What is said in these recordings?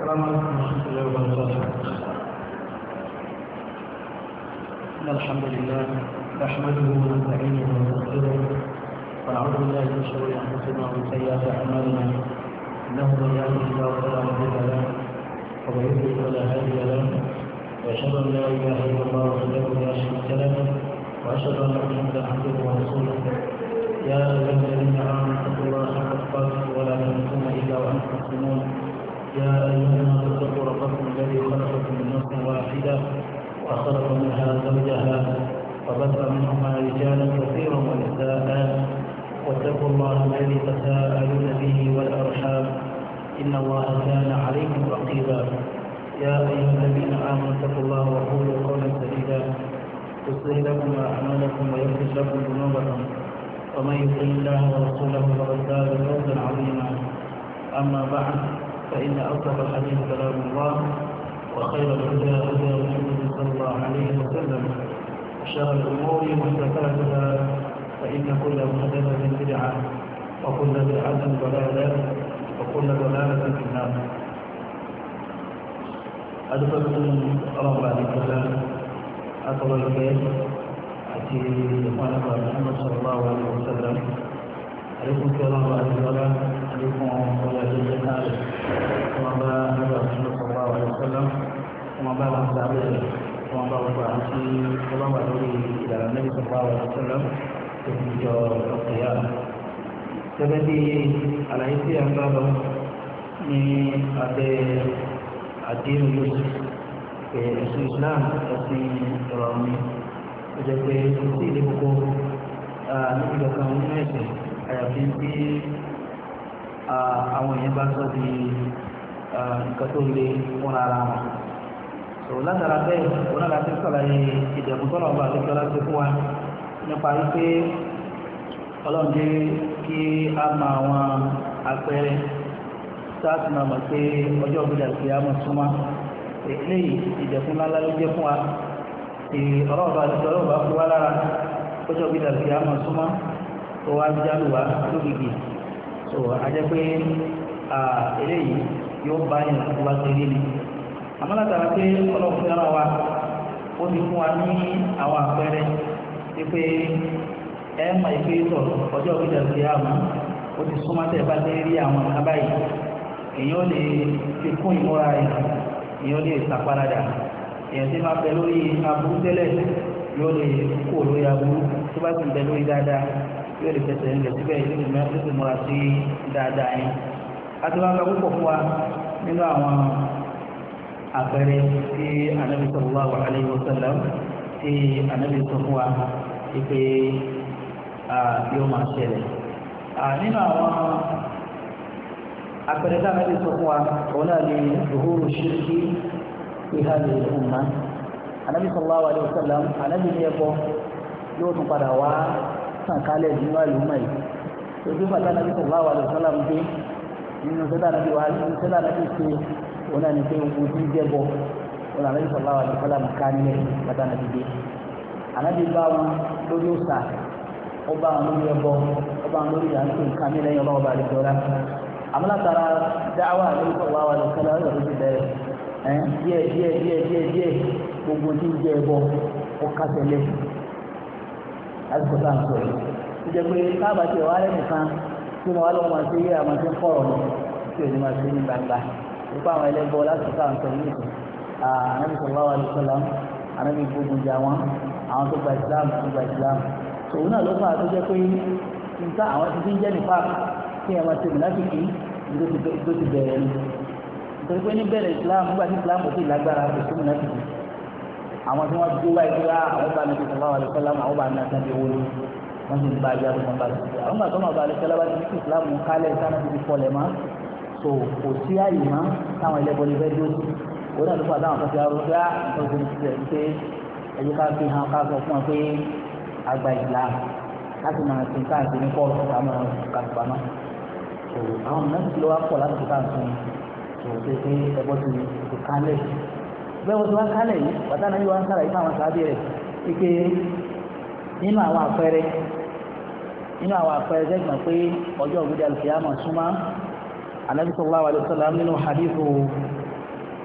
السلام عليكم ورحمة الله وبركاته. إن الحمد لله نحمده ونستعينه ونستغفره ونعوذ بالله من شرور أنفسنا ومن سيئات أعمالنا إنه من يهده الله فلا مضل له ومن يضلل فلا هادي له وأشهد أن لا إله إلا الله وحده لا شريك له وأشهد أن محمدا عبده ورسوله. يا أيها الذين آمنوا اتقوا الله حق تقاته ولا تموتن إلا وأنتم مسلمون. يا أيها الناس اتقوا ربكم الذي خلقكم من نفس واحدة وخلق منها زوجها وبث منهما رجالا كثيرا ونساء واتقوا الله الذي تساءلون به والأرحام إن الله كان عليكم رقيبا. يا أيها الذين آمنوا اتقوا الله وقولوا قولا سديدا يصلح لكم أعمالكم ويغفر لكم ذنوبكم ومن يطع الله ورسوله فقد فاز فوزا عظيما. أما بعد فإن أصدق الحديث كلام الله وخير الهدى هدى محمد صلى الله عليه وسلم وشر الأمور محدثاتها فإن كل محدثة بدعة وكل بدعة ضلالة وكل ضلالة في النار. أدخلكم الله بعد الكلام أطول البيت أتي إخوانك محمد صلى الله عليه وسلم عليكم السلام ورحمة الله عليكم ولا جزاء وما بعد محمد صلى الله عليه وسلم وما بعد الصحابة وما بعد أنتي الله عليه إلى النبي صلى الله عليه وسلم في القيامة. Seperti alaisi yang baru ni ada adil Yusuf ke Islam dari orang ni. Jadi mesti di buku ni juga kamu ni sih. Àyàfi tí àwọn èèyàn bá sọ di nǹkan tó le fún ara wọn. So látara bẹ́ẹ̀ wọn náà láti sọ̀rọ̀ ìdẹ̀kùn tọ́lọ̀ ọba àti ìjọba ti fún wa nípa wípé ọlọ́run jẹ́ kí a mọ àwọn àpẹẹrẹ sáàtì máa mọ̀ pé ọjọ́ òbílẹ̀ àti àmọ̀ súnmọ́ eléyìí ìdẹ̀kùn ńláńlá ló jẹ́ fún wa. Ọlọ́run àti ìjọba fún wa lára ọjọ́ òbílẹ̀ àti àmọ̀ súnmọ́ tó wá jálùwá lógìgì. So ajẹ́ pé eléyìí yóò bá yẹn tó bá ṣe rí ni. Àmọ́ látara pé ọlọ́run fẹ́ràn wa ó ti fún wa ní àwọn àpẹẹrẹ pé ẹ mọ̀ ìpè tọ̀ ọjọ́ ìjà sí àmọ́ ó ti súnmọ́ tẹ̀ bá dé rí àwọn kábà yìí èèyàn lè fi kún ìmúra rẹ̀ èèyàn lè sàparadà èèyàn ti máa bẹ lórí aburú tẹ́lẹ̀ yóò lè kó lórí aburú tó bá sì bẹ lórí dáadáa yóò lè fẹsẹ̀ ń lẹ̀ síbẹ̀ yóò lè múra sí dáadáa yẹn. a ti máa ń gba púpọ̀ fún wa nínú àwọn àpẹẹrẹ tí Ànábì sallallahu alaihi wasallam tí Ànábì sọ fún wa pé yóò máa ṣẹlẹ̀. Nínú àwọn àpẹẹrẹ tí Ànábì sọ fún wa òun náà ni zuhuru shirki fi hadhihi al-umma. Ànábì sallallahu alaihi wasallam Ànábì ní ẹbọ yóò tún padà wá sàn kálẹ̀ nínú àlùmọ́ yìí. Ojú bàtà Ànábì sallallahu alaihi wasallam dé nínú sẹ́dá Ànábì wá nínú sẹ́dá Ànábì ṣe òun náà ní pé ogun tí ń jẹ́ bọ̀ òun Ànábì sallallahu alaihi wasallam ká nílẹ̀ bàtà Ànábì dé. Ànábì bá wọn lórí òòṣà ọba àwọn lórí ẹbọ ọba àwọn lórí ìyàwó nǹkan mi lẹ́yìn ọlọ́wọ́ bá lè jọra. Àmọ́ látara dáwà Ànábì sallallahu alaihi wasallam ló ti bẹ̀rẹ̀ díẹ̀ gbogbo tí ń jẹ́ ẹbọ ó kásẹ̀ lẹ́yìn lásìkò tá à ń sọ yìí ó jẹ́ pé káàbà tí ìwà rẹ̀ nìkan tí wọ́n wá lọ́wọ́ máa ṣe yé àwọn tí ń kọ̀rọ̀ ní tí ò ní máa ṣe ní gbangba nípa àwọn ẹlẹ́bọ lásìkò tá à ń sọ yìí nìkan. Ànábì sallallahu alaihi wasallam Ànábì gbógun jà wọn àwọn tó gba Islam tó gba Islam tòun náà ló fà á tó jẹ́ pé nǹkan àwọn ti ń jẹ́ nípa kí ẹ máa ṣe mùnáfíkì tó ti bẹ̀rẹ̀ ni nítorí pé níbẹ̀rẹ̀ Islam nígbà tí Islam kò sí lágbára kò sí mùnáfíkì àwọn tí wọ́n dúró báyìí pé àwọn bá Ànábì sallallahu alaihi wasallam àwọn bá ní àtàndé owó ni wọ́n ti ń bá ajá tó wọn bá ti ṣe àwọn gbàtọ́ náà bá alẹ́ sẹ́lá bá ti ní Islam kálẹ̀ sáná ti fọlẹ̀ mọ́ so kò sí àyè mọ́ táwọn ẹlẹ́bọ ní fẹ́ dúró sí òun náà ló fà táwọn kan ti arú pé nítorí pé ẹ̀yẹ ká fi hàn ká sọ fún wọn pé àgbà Islam láti máa ti káàkiri ní kọ́ọ̀tù àmọ́ kàtùpamọ́ so àwọn mìíràn ti lọ́wọ́ pọ̀ láti fi káàkiri so ṣe pé ẹbọ ti kálẹ̀ bẹ́ẹ̀ wọ́n ti wá kálẹ̀ yìí bàtà náà yóò wá ń sára yìí fáwọn sábẹ́ rẹ̀ wípé nínú àwọn àpẹẹrẹ jẹ́gbọ̀n pé ọjọ́ ògbédè alùpùpù súnmọ́ Ànábì sallallahu alaihi wasallam nínú hadithu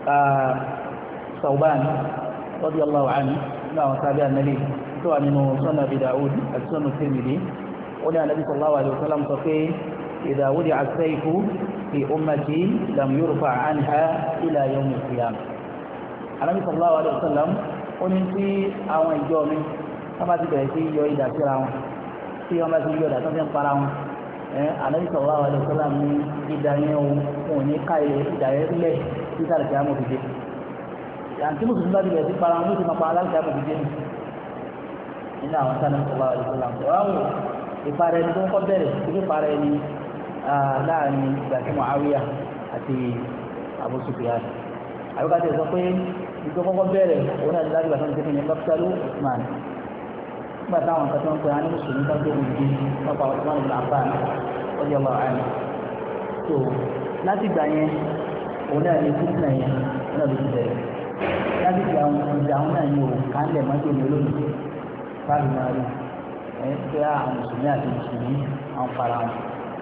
Thawban radiyallahu anhu náà wọn sábẹ́ ànábì tó wà nínú sunan Abi Dawud àti sunan Tirmidhi ó ní ànábì sallallahu alaihi wasallam sọ pé idha wudi'a as-sayfu fi ummati lam yurfa anha ila yawm al-qiyamah. ànábì sallallahu alaihi wasallam ó ní tí àwọn ìjọ mi wọ́n bá ti bẹ̀rẹ̀ sí yọ ìdá síra wọn tí wọ́n bá ti yọ ìdá tó fi ń para wọn ànábì sallallahu alaihi wasallam ní ìdá yẹn ò ní ká ìdá yẹn sílẹ̀ tí sáré kí á mọ̀ fìdí àti mùsùlùmí bá ti bẹ̀rẹ̀ sí para wọn ló ti máa pa aláǹkà mọ̀ fìdí nínú àwọn sáré sallallahu alaihi wasallam wọ́n ìparẹ́ ẹni tó ń kọ́ bẹ̀rẹ̀ ìdí ìparẹ́ ẹni láàrin ìgbà tí Muawiya àti Abu Sufyan àbíkájẹ sọ pé ìjọ kọ́kọ́ bẹ̀rẹ̀ òun náà láti gbàtọ́ nípa ìyẹn bákítálù Usman nígbà táwọn nǹkan tó ń pè á ní mùsùlùmí tó ń gbé wùdí nípa Usman ibn Affan ọjọ́ ọba àná tó láti gbà yẹn òun náà ní fúnfún yẹn òun náà ló ti bẹ̀rẹ̀ láti gbà ìjà òun náà ní òun kálẹ̀ mọ́tò ní olóòtú fáàlì náà rí ẹ̀ pé àwọn mùsùlùmí àti mùsùlùmí àwọn para wọn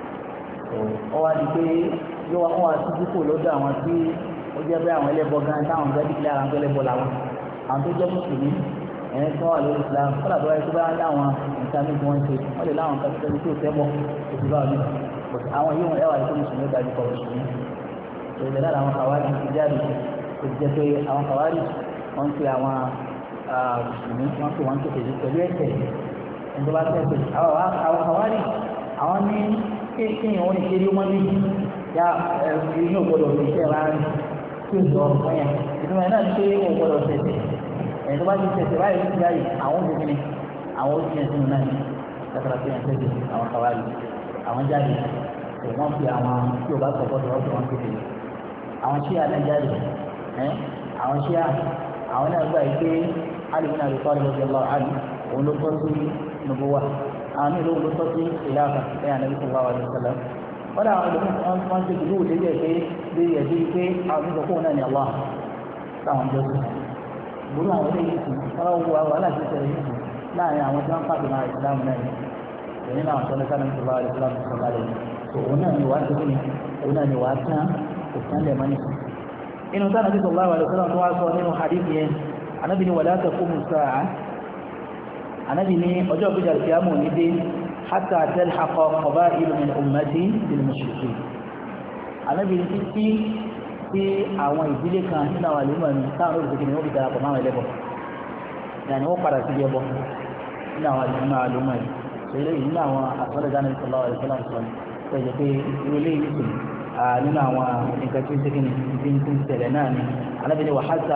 ó wá di pé yóò wá sí dípò lọ́dọ̀ àwọn tí ó jẹ́ pé àwọn ẹlẹ́bọ gan táwọn ọ̀gá dìgbì lára àwọn ẹlẹ́bọ làwọn àwọn tó jẹ́ mùsùlùmí ẹ̀yìn tí wọ́n wà lórí Islam kọ́lá tó wáyé tó bá láwọn nǹkan ní wọ́n ṣe wọ́n lè láwọn nǹkan tó tẹ́ bọ̀ òsì bá wọn àwọn yóò ẹwà tó mùsùlùmí ó dájú kọ mùsùlùmí ìrẹ̀lẹ̀ lára àwọn kàwárí ti jáde tó jẹ́ pé àwọn kàwárí wọ́n ń pe àwọn mùsùlùmí wọ́n pe wọ́n tó tẹ̀lé pẹ̀lú ẹ̀sẹ̀ ẹni tó bá tẹ̀sẹ̀ àwọn kàwárí àwọn ní kéèyàn wọn ní kéré wọn ní ya ẹ̀yìn ò gbọdọ̀ fi iṣẹ́ rárín tí ó sọ ọ̀rọ̀ yẹn ìtumọ̀ náà ní pé ó gbọdọ̀ tẹ̀sẹ̀ ẹ̀yìn tó bá ti tẹ̀sẹ̀ báyìí ní báyìí àwọn obìnrin ni àwọn ó tiẹ̀ sínú náà ní látara fi hàn tẹ̀sẹ̀ àwọn kàwárí àwọn jáde tó wọ́n fi àwọn tí ó bá sọ gbọdọ̀ ọ̀dọ̀ wọn kéde àwọn ṣíà náà jáde àwọn ṣíà àwọn náà gbà yìí pé alìmínà rẹ̀ kọ́ òun ló tọ́ sí nubuwa àwọn ìlú ló tọ́ sí ìlànà ẹ̀yà nàbí sallallahu alaihi wasallam wọ́n dà àwọn ìlú wọn ṣe ìlú òde jẹ́ pé lórí ẹ̀dí pé àwọn ìlú kókó náà ní Allah táwọn jọ sí gbogbo àwọn ilé yìí sì wọ́n wo àwọn aláṣẹ ìṣẹ̀lẹ̀ yìí sì láàrin àwọn tí wọ́n pàdé máa ìsìlámù náà èyí náà sọ lẹ́sàn nàbí sallallahu alaihi wasallam sọ lálẹ́ tó òun náà ni wàá tó kí ni òun náà ni wàá tán òtán lẹ̀ mọ́ni. inú táwọn nàbí sallallahu alaihi wasallam tó wá sọ nínú hadith yẹn anábì ni wala taqumu as-sa'a anabi ní ọjọ́ ìgbéjà kìámù ní dé hatta talhaqa qaba'ilu min ummati bil mushrikin anabi ní títí tí àwọn ìdílé kan nínú àwọn àlùmọ̀ ní táwọn olùsèké ni wọ́n fi darapọ̀ máwọn ẹlẹ́bọ̀ yàní wọ́n padà sí ẹbọ nínú àwọn àlùmọ̀ yìí ṣẹlẹ̀ yìí nínú àwọn àtọ́lẹ̀ dáná sallallahu alaihi wasallam sọ pé jẹ́ pé ìrọ̀lẹ́ yìí sì nínú àwọn nǹkan tí ń sẹ́kìn ní ti ń tẹ̀lẹ̀ náà ni anabi ní wa hatta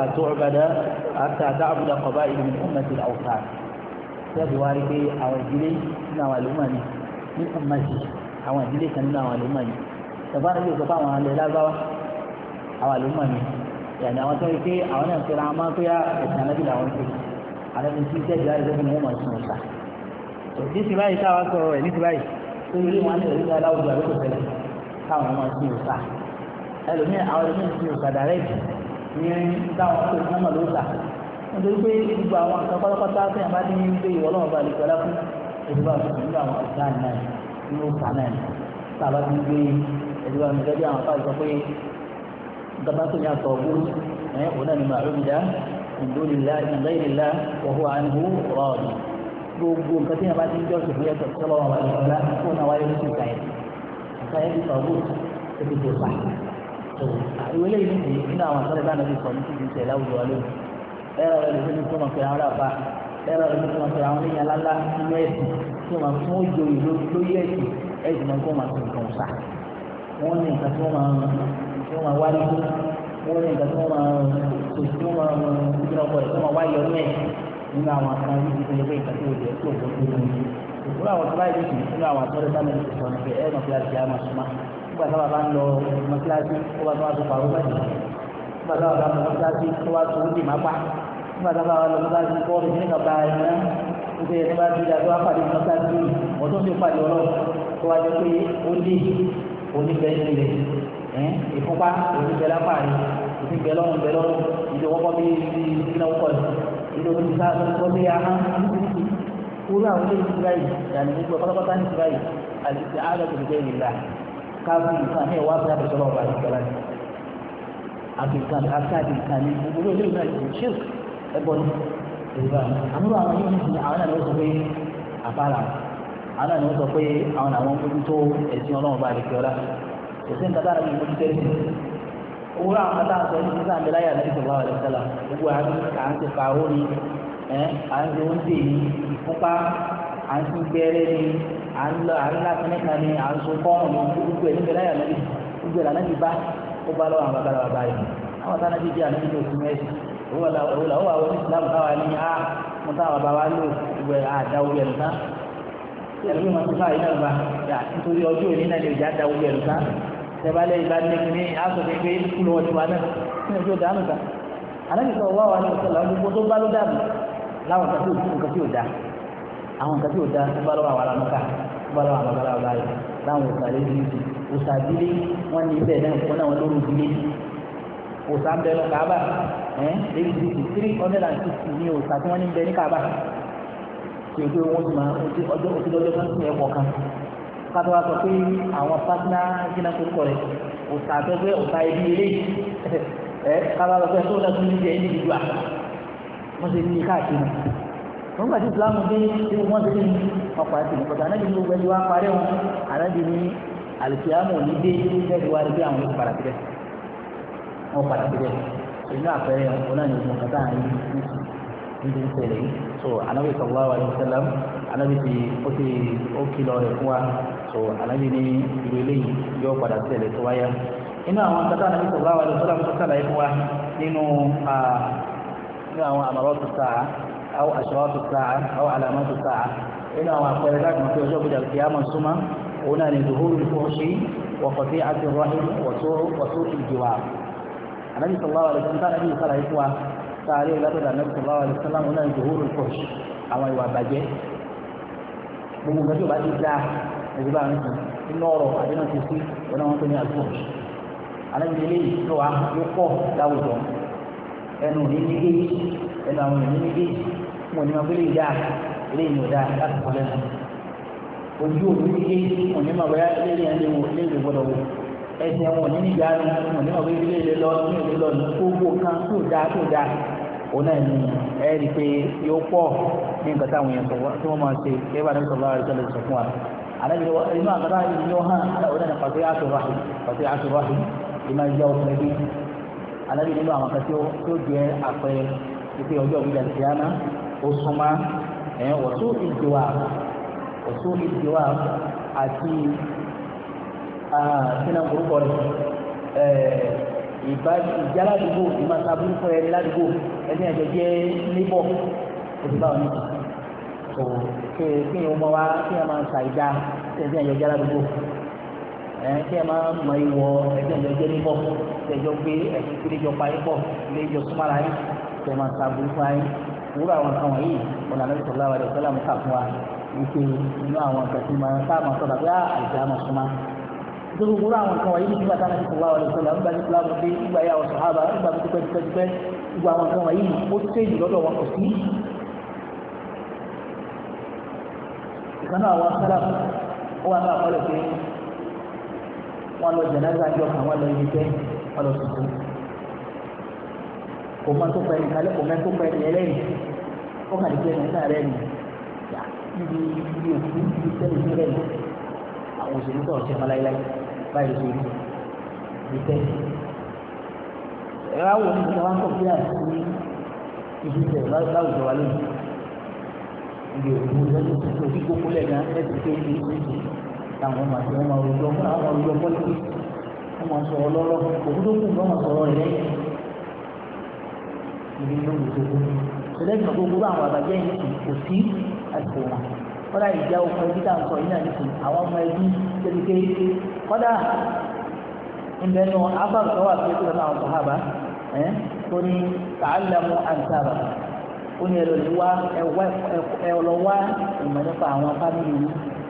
ta'buda qaba'ilu min ummati al-awthan tẹ́ẹ̀bù wá rí pé àwọn ìdílé nínú àwọn àlùmọ̀ ni ní ọmọdé àwọn ìdílé kan nínú àwọn àlùmọ̀ ni ẹ̀fọ́ àti ìgbésọ̀ fún àwọn alẹ́ lágbáwá àwọn àlùmọ̀ ni yàní àwọn tó rí pé àwọn náà ń tẹ̀ra wọn máa ń pé ẹ̀sìn anábì làwọn ṣe anábì tí tẹ́ẹ̀bù wá rí pé wọ́n máa sùn ọ̀sà ní ti báyìí táwa sọ̀rọ̀ rẹ̀ ní ti báyìí tó rí wọn ní ìrírí aláwùjọ àlùkò tẹ́lẹ̀ káwọn máa sùn ọ̀sà ẹlòmíì àwọn ẹlòmíì sùn ọ̀sà dàrẹ́ẹ̀tì ní táwọn tó ń mọ̀ lóṣà nítorí pé gbogbo àwọn nǹkan pátápátá tí a bá ní ń gbé ìwọ lọ́wọ́ bá lè pẹ́lá fún ìdíbà nínú àwọn ọ̀sán náà nínú ọ̀sán náà tá a bá ti ń gbé ìdíbà mi gẹ́gẹ́ àwọn afáàlì sọ pé gbàgbá tó ní àtọ̀ ọ̀gbọ́n òun náà ni màá rúbi dá ìdólìlá ìdílá wọ̀hún àánú rọ̀ọ̀dì gbogbo nǹkan tí a bá ti ń jọ́ sí fún yàtọ̀ sọ́lọ́ wọn wáyé ọ̀la kó náà wáyé lóṣù ìkàyẹ̀ ìkàyẹ̀ ti sọ ọ̀gbọ́n tó ti tó pa ìwé lẹ́yìn nínú àwọn àtọ́lẹ̀ bá náà ti sọ ní ti ti tẹ̀ láwùjọ wa lónìí ẹ̀rọ rẹ̀ lóṣèlú tó máa fi àwọn aráàbá ẹ̀rọ rẹ̀ tó máa fi àwọn oníyàn lálá nínú ẹ̀sìn tó máa fún òjòyè lórí ẹ̀sìn ẹ̀sìn máa tó máa fi nǹkan sá wọ́n ní nǹkan tó máa wá nínú wọ́n ní nǹkan tó máa tó máa gbé ọkọ̀ rẹ̀ tó máa wá yọ ní ẹ̀ nínú àwọn akẹ́kọ̀ọ́ yìí tó yẹ pé nǹkan tó yẹ tó tó tó ní ìfúnra àwọn tó báyìí lóṣù nínú àwọn àtọ́rẹ́ bá mẹ́rin sọ ní pé ẹ̀ máa fi àti àmà súnmá nígbà táwọn bá ń lọ mọ́síláṣí ó bá tó wá tó pàrọ̀ báyìí nígbà táwọn bá ń lọ mọ́síláṣí ó wá tó dì má pa nígbà táwọn bá lọ mọ́síláṣí kọ́ ọ́ ní kàbá ẹ̀ náà nígbà yẹn bá ti dà tó wá pàdé mọ́síláṣí wọ́n tó ń fi pàdé ọlọ́run tó wá jẹ́ pé ó dé oníbẹ̀ẹ́ nílẹ̀ ìfúnpá oníbẹ̀ẹ́ lápárí ìfúnbẹ̀ẹ́ lọ́rùn bẹ̀ẹ́ lọ́rùn ìdíwọ́pọ̀ bí ìdínáwó kọ̀ ìdíwọ́ ti sá tó bí ahán kúrò àwọn ilé ìtura yìí yàní gbogbo pátápátá ní ìtura yìí àti àádọ́ tó gbé ìlà káfí nǹkan ní ìwà fún àbẹ̀sọ̀rọ̀ ọ̀bà ìjọba ni àbíkan àkáàdì nǹkan ní gbogbo ilé ìwé náà ti ṣe ẹbọ ní ìrìbá àmúrò àwọn yóò ní sí àwọn náà ni wọ́n sọ pé àbára àwọn náà ni wọ́n sọ pé àwọn àwọn mójútó ẹ̀sìn ọlọ́run bá àdìkẹ́ ọlá kò sí nǹkan dára ní mójútó ẹ̀sìn owó àwọn kan dáhùn sọ ní sísá àmìláyà náà ìṣòro àwọn ẹ̀sẹ̀lá gbogbo à ń ti pa owó ni à ń ti oúnjẹ ní ìfúnpá à ń ti gbẹ́rẹ́ ni à ń láti mẹ́ta ni à ń so fọ́ọ̀mù ní gbogbo ẹ̀ níbẹ̀ láyà náà gbogbo ẹ̀ lànà ti bá ó bá lọ́wọ́ àwọn bàbá yìí àwọn táwọn ti jẹ́ ànábì ní oṣù mẹ́sì òun làwọn àwọn Islam káwa ní mo táwọn bàbá wa lò gbogbo ẹ̀ àdáwó ẹ̀ nìkan ẹ̀rọ máa ti fáyìí náà bá yà nítorí ọjọ́ òní náà lè jà dáwó ẹ̀ nìkan tẹ̀bálẹ̀ ìbánilẹ́kùn ní asòfin pé kúlù wọn ti wà náà ní ọjọ́ dànù kan ànábì sọ̀rọ̀ wá wà ní ọ̀sẹ̀ làwọn gbogbo tó bá ló dànù láwọn nǹkan tí ò da àwọn nǹkan tí ò da tó bá lọ́wọ́ àwọn alámúkà tó bá lọ́wọ́ àwọn alábàlá báyìí láwọn òsàlẹ̀ ìdílé òsàdílé wọn ní bẹ́ẹ̀ náà wọn náà wọn lórí ìdílé òsà ń bẹ lọ Kaaba lẹ́yìn 360 ní òsà tí wọ́n ní bẹ ní Kaaba tí o gbé wọn ti máa ọjọ́ òsìlọ́jọ́ kan sí ẹ̀kọ́ kan kátó wá sọ pé àwọn pátánà jìnnà tó kọ̀ rẹ̀ òsà àtọ́gbẹ́ òsà ibi eré kátó wá sọ pé tó lọ́sùn ní jẹ́ individual wọ́n ti ní káàkiri wọ́n gbà tí Islam dé tí wọ́n ti ní ọkọ̀ àti ìpọ̀tà anábì ní gbogbo ẹni wá parẹ́ wọn anábì ní alìkíyàmù ní dé lẹ́bi wá rí bí àwọn olùkọ́ padà síbẹ̀ wọ́n padà síbẹ̀ inú àpẹẹrẹ wọn náà ní ìgbọ̀n kátà àárín níbi ìṣẹ̀lẹ̀ yìí so anábì sallallahu alaihi wasallam anábì ti ó kìlọ̀ rẹ̀ fún wa so anábì ní ìlú eléyìí yóò padà sílẹ̀ tó wáyà inú àwọn kátà anábì sallallahu alaihi wasallam tó sàlàyé fún wa nínú àwọn àmàrọ́tù sáà أو أشراط الساعة أو علامات الساعة إن أقول لك ما في وجوب القيامة السمى هنا لظهور الفحش وقطيعة الرحم وسوء الجوار النبي صلى الله عليه وسلم كان النبي صلى الله عليه وسلم تعالى لا تدع النبي صلى الله عليه وسلم هنا لظهور الفحش أما يوابجه gbogbo nǹkan tí o bá ti dáa ẹ̀sìn bá mi sùn nínú ọ̀rọ̀ àdéhùn ti sí ọ̀nà wọn tó ní àlùfọ́ọ̀ṣì alábìlẹ̀ lè tó wa yóò pọ̀ láwùjọ ẹnu ní ní géèjì ẹnu àwọn ènìyàn ní géèjì fún òní máa gbélé ìdá ilé ìyìn ọ̀dá láti kọ́ lẹ́nu ojú òní ní géèjì òní máa bẹ́ẹ̀ léèrè ẹni wò léèrè gbọ́dọ̀ wò ẹsẹ̀ wọn òní ní ìjà ni òní máa bẹ́ẹ̀ léèrè lọ ní ìlú lọ ní gbogbo kan tó dáa òun náà ní ẹ rí i pé yóò pọ̀ ní nǹkan táwọn èèyàn sọ tí wọ́n máa ṣe kí ẹ bá dáná sọ̀rọ̀ àrùn sọ̀rọ̀ sọ fún wa àdájọ́ inú àgbàdo àyè ni ó hàn òun náà ní pàṣẹ àṣọrọ̀hìn ìmọ̀ ìjà òfin ẹbí alábi nínú àwọn kan tí ó jẹ́ àpẹẹrẹ ìpè ọjọ́ ìgbìyà ìyáná ó súnmọ́ wọ̀sú ìdíwà àti sínú orúkọ rẹ̀ ìjáládùúgbò ìmọ̀sábúrú fún ẹni ládùúgbò ẹni ẹ̀jẹ̀ jẹ́ níbọ̀ òṣìbá òní kò kí ni ó mọ wá kí ẹ máa ń ṣàìdá ẹni ẹ̀jẹ̀ jáládùúgbò kí ẹ máa mọ ìwọ ẹni ẹ̀jẹ̀ níbọ̀ ẹjọ́ gbé ẹ̀sìn tí ìjọ pa ipò ilé ìjọ súnmọ́ra yín tẹ̀ máa ṣàbùrú fún ayé wúrọ̀ àwọn nǹkan wọ̀nyí wọn lànà ìṣòro àwọn ẹ̀dẹ̀ sọ́lá mùsà fún wa wípé inú àwọn nǹkan tí máa ká máa sọ̀rọ̀ pé àìsàn àmọ̀ súnmọ́ nítorí wúrọ̀ àwọn nǹkan wọ̀nyí nígbà táwọn ẹ̀dẹ̀ sọ̀rọ̀ àwọn ẹ̀dẹ̀ sọ́lá nígbà tí fúlàmù dé nígbà yà wọ̀ sọ̀hábà nígbà tó tipẹ́ gbogbo àwọn nǹkan wọ̀nyí ó tẹ̀yìn lọ́dọ̀ wọn kò sí. ìkànnì àwọn sálà ó wà ní àkọọ́lẹ̀ pé wọ́n lọ jẹ̀náza jọ kàn wọ́n lọ ibi tẹ́ wọ́n lọ tuntun kò máa tó pẹ́ nìkan kò máa tó pẹ́ ní ẹlẹ́yìn ó kàn ní pé ẹ̀yìn náà rẹ̀ nì níbi òkú níbi tẹ́lẹ̀ ní rẹ̀ nì àwọn òṣèlú tó ọ̀ṣẹ́ máa láíláí báyìí ló ṣe rí ibi tẹ́ ẹ̀rọ àwọn oníṣẹ́ wa ń kọ́ bí àti ibi tẹ̀ láwùjọ wa lónìí ibi òkú lẹ́yìn tó ti gbókó lẹ́gàn ẹ̀sìn pé ibi ìṣèjì táwọn ọmọ àti ọmọ òrùjọ fún àwọn òrùjọ pọ́lítì wọ́n máa sọ̀rọ̀ lọ́rọ̀ òkú tó kù wọ́n máa sọ̀rọ̀ rẹ̀ lẹ́yìn ibi ló ń gbogbo ṣẹlẹ́gbẹ̀ẹ́ gbogbo àwọn àbàjẹ́ yìí kò sí àsìkò wọn kọ́dà ìjà ọkọ̀ ẹbí tá à ń sọ yìí náà nìkan àwọn ọmọ ẹbí kékeré kọ́dà ìbẹ̀nu abáàbò wà pé kí lọ́nà àwọn sọ̀hábà tó ní ta'allamu ansaba ó ní ẹlòmí wá ẹlọ́wà ìmọ̀ nípa àwọn fámìlì yìí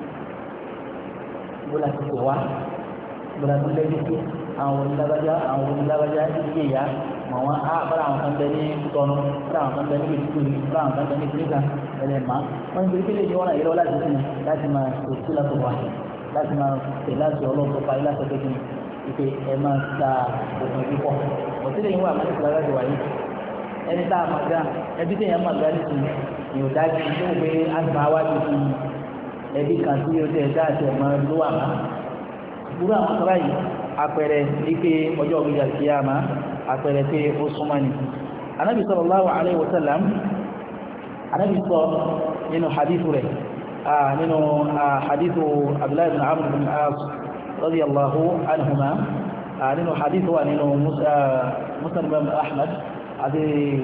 bóla ti tò wá bóla tó lẹ́yìn tó àwọn onílábàjá ilé ìyá mọ̀ wọ́n á bára àwọn kan bẹ ní kútọ́nù bára àwọn kan bẹ ní ìdíkùn bára àwọn kan bẹ ní kíríkà ẹlẹ́mà wọ́n ń gbé kílè ní wọ́n náà yẹ́rọ láti sinmi láti máa tòṣí láti wà láti máa tẹ̀ láti ọlọ́pọ̀ parí láti ọ̀tọ̀ kìíní ìpè ẹ máa ta òkun ìdíkọ̀ òtílẹ̀ yìí wà máa ní ìfúlára ti wáyé ẹni tá a máa gá ẹbí tẹ̀yàn máa gá nìkan ìyóò dájú tó gbé àgbà wájú fún ẹbí kan tí ó tẹ̀ dáàtẹ̀ máa ló wà má gbúrú àwọn kan báyìí àpẹẹrẹ ike ọjọ́ ògbéjà kí á máa àpẹẹrẹ pé ó súnmọ́ ni anábì sallallahu alaihi wasallam anábì sọ nínú hadithu rẹ̀ nínú hadithu abdullahi bin amr bin as radiyallahu anhuma nínú hadithu wa nínú musnad imam ahmad àti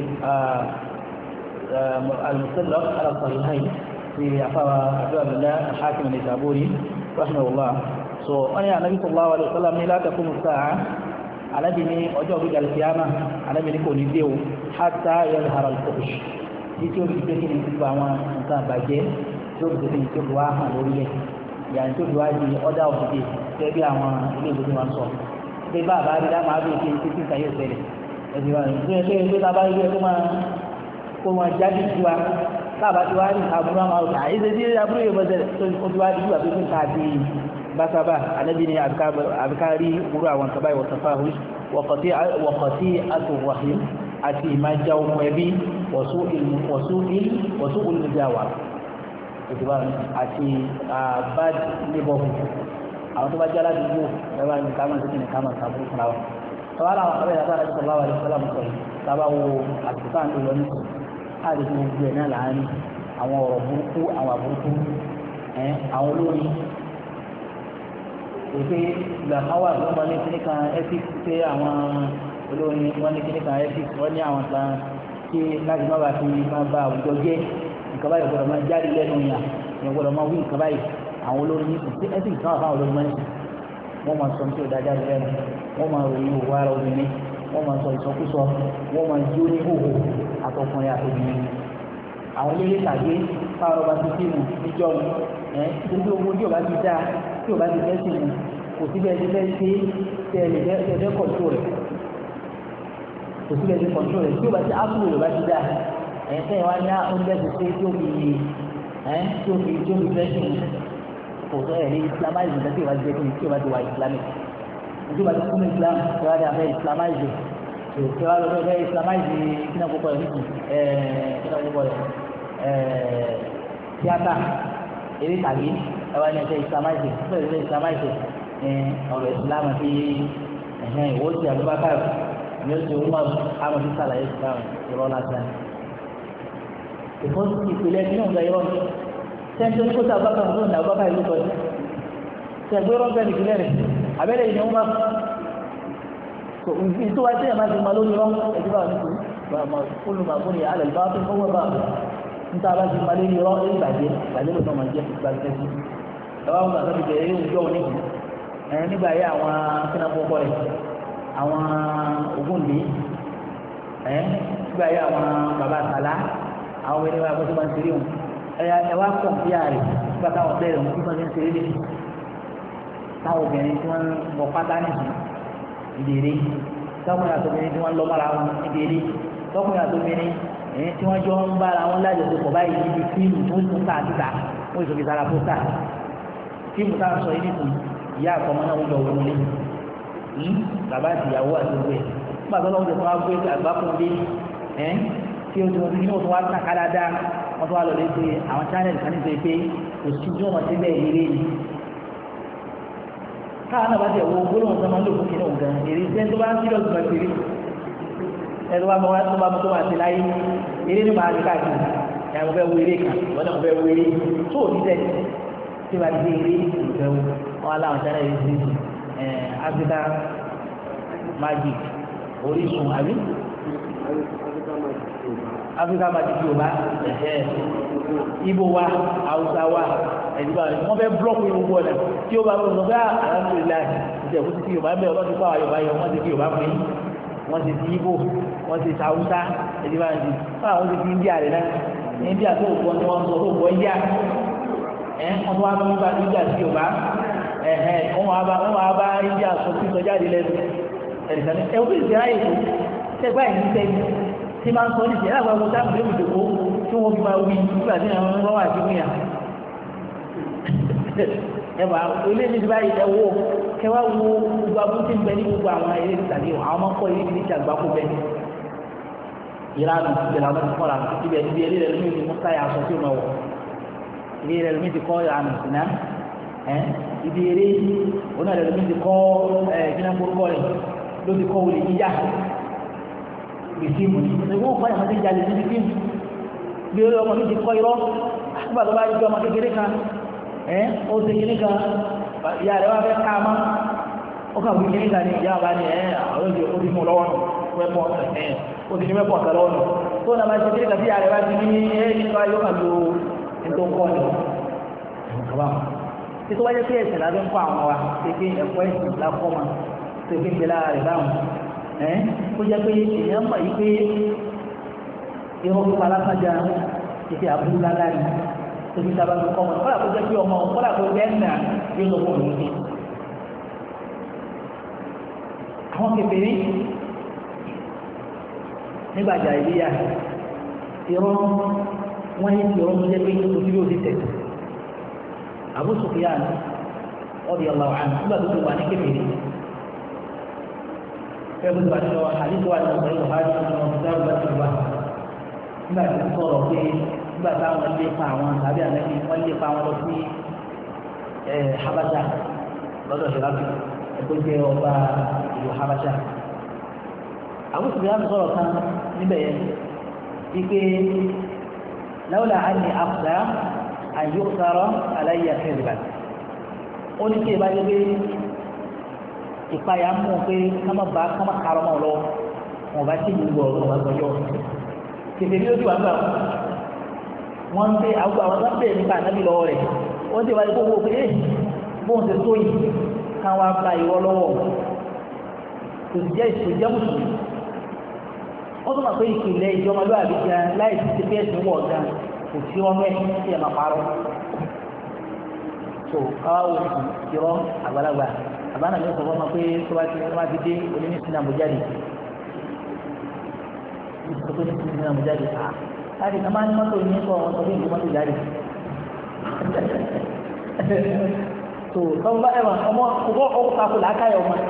al-mustadrak ala sahihayn fi afawa abdullah hakim an-nisaburi rahimahullah so wọ́n ní anábì sallallahu alaihi wasallam ní la taqumu as-sa'a anábì ní ọjọ́ ògbéjà al-qiyama anábì ní kò ní dé o hatta yazhara al-fuhsh tí ó fi gbé kí ni gbogbo àwọn nǹkan àbàjẹ́ tí ó fi gbé tí ó fi wá hàn lórílẹ̀ yàrá tí ó fi wá di order of the day gẹ́gẹ́ bí àwọn ilé ìgbésí wọn sọ pé bá àbá rí dáhùn àbí èké tí tí nǹkan yóò ṣẹlẹ̀ ẹ̀sìn wa ní pé pé bàbá rí kó máa jáde sí wa káàbá tí wá rí àbúrò àwọn ọ̀gá àyè ṣe sí àbúrò yóò bọ́ ṣẹlẹ̀ tó ti wá di ìgbà pé kí nǹkan àti básábà ànábì ní àbíkárí òwúrò àwọn nǹkan báyìí wọ̀kọ̀tí àtòwàhìm àti ìmájá ohun ẹbí wọ̀sú olùjáwà ìdíbà àti bad neighborhood àwọn tó bá jẹ́ aládùúgbò ẹwà ní káàmà sí kìnnì káàmà sàbúrú fúnra wọn tọ́wọ́lá àwọn ọ̀rẹ́ ìyàtọ̀ àti sọ̀lá wà ní sọ́lá mọ̀ sọ̀rọ̀ tábà wo àtúntà ní lọ nìkan káàdì tí gbogbo ẹ̀ náà láàárín àwọn ọ̀rọ̀ burúkú àwọn àbúrúkú àwọn olórin èpè ìgbà kan wà tí wọ́n bá ní kíní kan ethics pé àwọn olórin wọ́n ní kíní kan ethics wọ́n ní àwọn kan tí láti má bàa fi máa ba àwùjọ jẹ́ nǹkan báyìí gbọ́dọ̀ máa jáde lẹ́nu yàn ìyẹn gbọ́dọ̀ máa wí nǹkan báyìí àwọn olórin ní kò sí ethics náà fáwọn olórin máa ń sìn wọ́n máa sọ tí ò dájá lẹ́nu wọ́n máa ròyìn òwò ara obìnrin wọ́n máa sọ ìsọkúsọ wọ́n máa jó ní hòhò àtọkùnrin àtòbìnrin àwọn eléré tàgé fáwọn ọba ti fíìmù níjọ́ nítorí owó tí ò bá ti dá tí ò bá ti fẹ́ sí mu kò sí bẹ́ẹ̀ ti fẹ́ ṣe tẹ́lẹ̀ kọ̀ǹtò rẹ̀ kò sí bẹ́ẹ̀ ti kọ̀ǹtò rẹ̀ tí ò bá ti ápùlù rẹ̀ bá ti dá sẹ́yìn wá ní oúnjẹ ti ṣe tí ó fi fẹ́ sí mu kò sọ ẹ̀ ní islamize nígbà tí ò bá ti jẹ́ kí ni tí ò bá ti wà islamic tí ò bá ti kún islam tí wọ́n á dé afẹ́ islamize tí wọ́n á lọ fẹ́ islamize kí náà kókó rẹ̀ nìkú kí náà kókó rẹ̀ tíátà eré tàbí ẹwà ní ẹsẹ islamize fún ẹsẹ islamize ọ̀rọ̀ islam ti ìwọ ti Abubakar ní oṣù umar amadu sàlàyé islam ìrọ̀ lásán ìpìlẹ̀ nínú ọ̀gá ìrọ̀ sẹ́ńtẹ́ ní kóta Abubakar tó ní Abubakar ìlú kọ́ni sẹ́gbẹ́ ìrọ̀ bẹ́ẹ̀ nìpìlẹ̀ rẹ̀ abẹ́rẹ́ ìní umar tó ìtú wa sẹ́yìn máa ti máa lórí rọ́ ẹ̀dí bá wọn olùmọ̀gbọ́n ni alẹ́ bá tó fọwọ́ bá níta bá ti máa lórí rọ́ ẹ̀rí ìbàjẹ́ ló náà máa jẹ́ ìgbàlẹ́ sí ẹ̀wá wọn kàtó ti bẹ̀rẹ̀ ìjọ òní nígbà yẹ àwọn kínáfọ́kọ́ rẹ̀ àwọn Ògúndé nígbà yẹ àwọn bàbá àtàlá àwọn ẹni wá bọ́sí máa ń ṣeré wọn ẹ̀wá pọ̀ bí ààrẹ nígbà táwọn bẹ̀rẹ̀ wọn kí wọ́n ti ń ṣeré lé táwọn obìnrin tí wọ́n bọ̀ pátá nìkan ìdèrè tọkùnrin àtòbìnrin tí wọ́n lọ mọ́ra wọn ìdèrè tọkùnrin àtòbìnrin tí wọ́n jọ ń bára wọn lájọṣepọ̀ báyìí níbi fíìmù tó ń tún káàkiri wọ́n ìsòkè sára pósítà fíìmù táwọn sọ yìí nìkan ìyá àkọ́mọ́ náà ń lọ wọlé bàbá àti ìyàwó àti ìwé nígbà tó lọ́wọ́ tó wá gbé àgbákùn dé tí o tó ní o tó wá tàn ká dáadáa wọ́n tó wá lọ lé pé àwọn channel kan ní sọ pé kò sí tí wọ́n ti bẹ́ẹ̀ eré ni káwọn náà bá tẹ̀ wo gbólóhùn tó máa ń lò fún kìnnìún gan èrè iṣẹ́ tó bá ń kílọ̀ tó bá ti rí ẹni wá mọ́ tó bá mọ́ tó máa ti láyé eré ní máa ti káàkiri ẹ̀ mo fẹ́ wo eré kan wọ́n náà mo fẹ́ wo eré tó ò ní sẹ́ni tí wàá ti dé eré ìfẹ́ wo wọn aláwọn channel yìí ti Africa Magic Orísun àbí Africa Magic Yorùbá Ìgbò wa Haúsá wa ẹ̀dùbà wọ́n fẹ́ blọ́ọ̀kì gbogbo ọ̀nà tí ó bá lọ sọ pé alhamdulillah ìjẹ́ òkú ti fi Yorùbá bẹ́ẹ̀ ọlọ́dún fáwọn Yorùbá yọ wọ́n ti fi Yorùbá fún yín wọ́n ti fi Ìgbò wọ́n ti fi Haúsá ẹ̀dùbà ti fáwọn ti fi India rẹ̀ náà India tó gbọ́ tí wọ́n sọ tó gbọ́ India wọ́n tó wá fún India sí Yorùbá wọ́n wá bá India sọ sí sọ jáde lẹ́nu ẹ̀dùbà ẹ̀ wọ́n fi ráyè tó tẹ́gbà yìí sẹ́yìn tí máa ń sọ ní ìṣẹ̀lẹ̀ àgbà wọn táàbù lóbi dòkó tí wọ́n fi máa wí nígbà tí àwọn ọmọ wà sí wíyà ẹwà ilé ní ìdíbà yìí ẹwọ kẹwàá wo gbogbo abúlé ń bẹ ní gbogbo àwọn eré ìtàgé àwọn ọmọ kọ yìí ní ìjàgbá kó bẹ ìlànà ìbẹ̀rẹ̀ àwọn ti kọ́ra ibẹ̀ ibi eré rẹ̀ lómi ti mú táyà aṣọ tí ó máa wọ̀ ibi eré rẹ̀ lómi ti kọ́ àmì ìsìná ibi eré oná rẹ̀ lómi ti kọ́ ìdíná gbórúkọ rẹ̀ ló ti kọ́ olè yíyá ìfíìmù ni wọ́n kọ́ ìyàmọ́ tí ń jalè níbi fíìmù bí orí ọmọ mi ti kọ́ irọ́ nígbà tó bá rí ọmọ kékeré kan ó ṣe kíní kan ìyá rẹ̀ wá fẹ́ ká a mọ́ ó kà wí kíní kan ní ìyá bá ní àwọn oúnjẹ ó ti mú lọ́wọ́ nù wẹ́pọ̀ ó ti ní wẹ́pọ̀ ọ̀tọ̀ lọ́wọ́ nù tó náà bá ṣe kíní kan tí ìyá rẹ̀ bá ti ní nípa yóò kà lo ètò ńkọ́ ni tí tó wáyé pé ẹ̀sìn lábẹ́ ń kọ́ àwọn wa ṣe pé ẹ̀kọ́ ẹ̀sìn lákọ́ ma ṣe pé pẹ̀lá rẹ̀ báwọn ó jẹ́ pé èèyàn mọ̀ yí pé irun pípa lásánjà ìṣe àbúrú lálá ni tó fi sábà ń kọ́ mọ̀ kọ́lá kó jẹ́ pé ọmọ kọ́lá kó jẹ́ ẹ̀nà yóò lọ fún òun ní. àwọn kékeré nígbàjà ìlíyà irun wọ́n yí irun tó jẹ́ pé ojú yóò ti tẹ̀ Abu Sufyan radiyallahu anhu nígbà tó ti wà ní kékeré fẹ́ẹ́ bó ti wà nínú àdínkù wà nínú ọ̀sẹ̀ ìwádìí nínú ọ̀sẹ̀ ìwádìí ti wà nígbà tó ti sọ̀rọ̀ pé nígbà táwọn lé pa àwọn tàbí àlẹ́bí wọ́n lé pa àwọn lọ sí Habasha lọ́dọ̀ ṣẹláfi ẹ̀kọ́ jẹ́ ọba ìlú Habasha Abu Sufyan sọ̀rọ̀ kan níbẹ̀ yẹn wípé lawla anni akhsha àyíkọ̀rọ̀ aláyà kẹ́lìbà ó ní kí ìbájẹ́ pé ìpayà mú pé kámá kárọ̀ mọ́ lọ wọn bá tí gbogbo ọ̀rọ̀ wọn gbọ́jọ́ kèfè bí ó ti wà gbà wọ́n ń pé àwọn tó ń bèèrè nípa ànábì lọ́wọ́ rẹ̀ wọ́n ti wáyé gbogbo pé bóun ti tó yìí káwọn abá ìwọ lọ́wọ́ kò sì jẹ́ ìṣòjẹ́ mùsùlùmí wọ́n tún mọ̀ pé ìpìlẹ̀ ìjọmọlúwàbí gan láì ti fi ẹ̀sìn wọ̀ gan kò sí ọmọ ẹ̀ tí ẹ máa parọ́ so káwá wo ní irọ́ àgbàlagbà àbáná mi sọ fún ọmọ pé tó bá ti dé oníní sinmi àmójáde ní sọ pé ní sinmi àmójáde láti ká máa ní mọ́tò ní kọ́ ọ̀hún sọ pé nǹkan mọ́tò jáde so tọ́ bá ẹ̀wọ̀n ọmọ ọkọ̀ ọkọ̀ kakò làákàyọ̀ ọmọ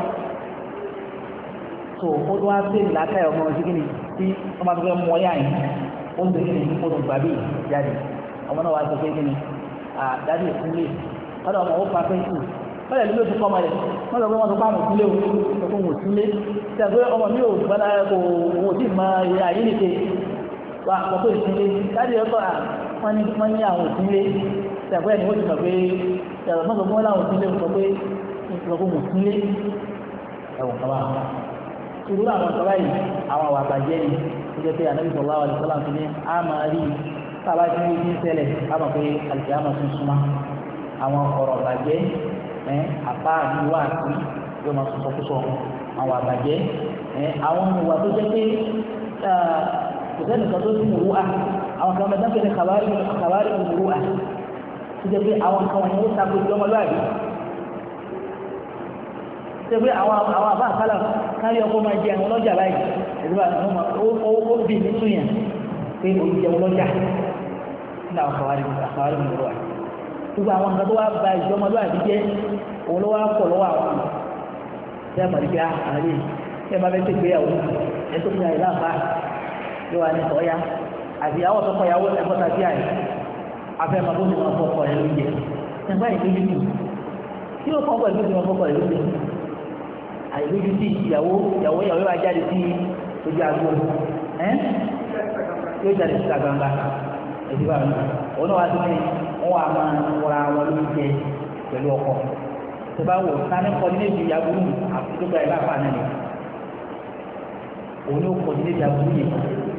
so ó tún wá sí làákàyọ̀ ọmọ sí kíni tí wọ́n máa tó fẹ́ mú ọyá yìí ó ń tẹ̀lé ní kóòtù gbàbí jáde ọmọ náà wá sọ pé kí ni dájú ìkúnlé ọ̀dọ̀ ọmọ ó fa pé kù bẹ́ẹ̀ ló ti kọ́ ọmọ rẹ̀ wọ́n sọ pé wọ́n sọ pé àwọn òkúnlé o sọ pé wọ́n òkúnlé tí a pé ọmọ mi ò gbọ́dá kò wọ́n ti mọ ìyá yìí nìke wà sọ pé ìkúnlé dájú ẹ̀kọ́ wọ́n ní àwọn òkúnlé tí a pé ẹni wọ́n ti sọ pé ẹ̀rọ mọ́sọ̀ fún wọn láwọn òkúnlé sọ pé wọ́n òkúnlé ẹ̀wọ̀n kaba irú àwọn ọ̀sọ̀rọ̀ yìí àwọn àwọn àbàjẹ́ ni ó jẹ́ pé Ànábì sallallahu alaihi wasallam ní a máa rí sábà tí ó ní ṣẹlẹ̀ a máa pé àlùkìyámà tún súnmọ́ àwọn ọ̀rọ̀ àbàjẹ́ àpá àdúgbò àti yóò máa sọ kúsọ àwọn àbàjẹ́ àwọn ìwà tó jẹ́ pé kò sẹ́ni kan tó tún wú à àwọn kan mẹ́ta pé ní kàwárí ìwú à tó jẹ́ pé àwọn kan wọ̀nyí ó takò ìjọmọlúwàbí ṣe pé àwọn àbá àkálà kárí ọkọ̀ máa jẹ àwọn ọlọ́jà báyìí ẹ̀dùbà ó bì ní túnyàn pé òun jẹ ọlọ́jà ní àwọn àkàwárí ìmúrò wà gbogbo àwọn nǹkan tó wá ba ìjọmọlúwàbí jẹ́ òun ló wá pọ̀ lọ́wọ́ àwọn ṣé àmàlí pé àárẹ̀ ṣé máa fẹ́ ṣègbéyàwó ẹ̀ tó fi àyè láàbá yóò wá ní sọ́ọ́yá àti àwọn tó kọyàwó ẹ̀kọ́ tàbí àyè afẹ́ máa bó ní wọn fọkọ̀ ẹ̀ lóúnjẹ nígbà ìlú tí ó kọ́ pẹ̀lú tí wọn fọkọ̀ ẹ̀ lóúnjẹ àìlójú sí ìyàwó bá jáde sí ojú àgbo yóò jáde síta gbangba ẹ̀dínwá mi òun náà wá sí ní wọn wà máa wọra wọn lórí jẹ pẹ̀lú ọkọ̀ tó bá wò sani kọ́dínéjì aburú àti tó gba ẹ̀ láfa náà ni òun yóò kọ́dínéjì aburú yìí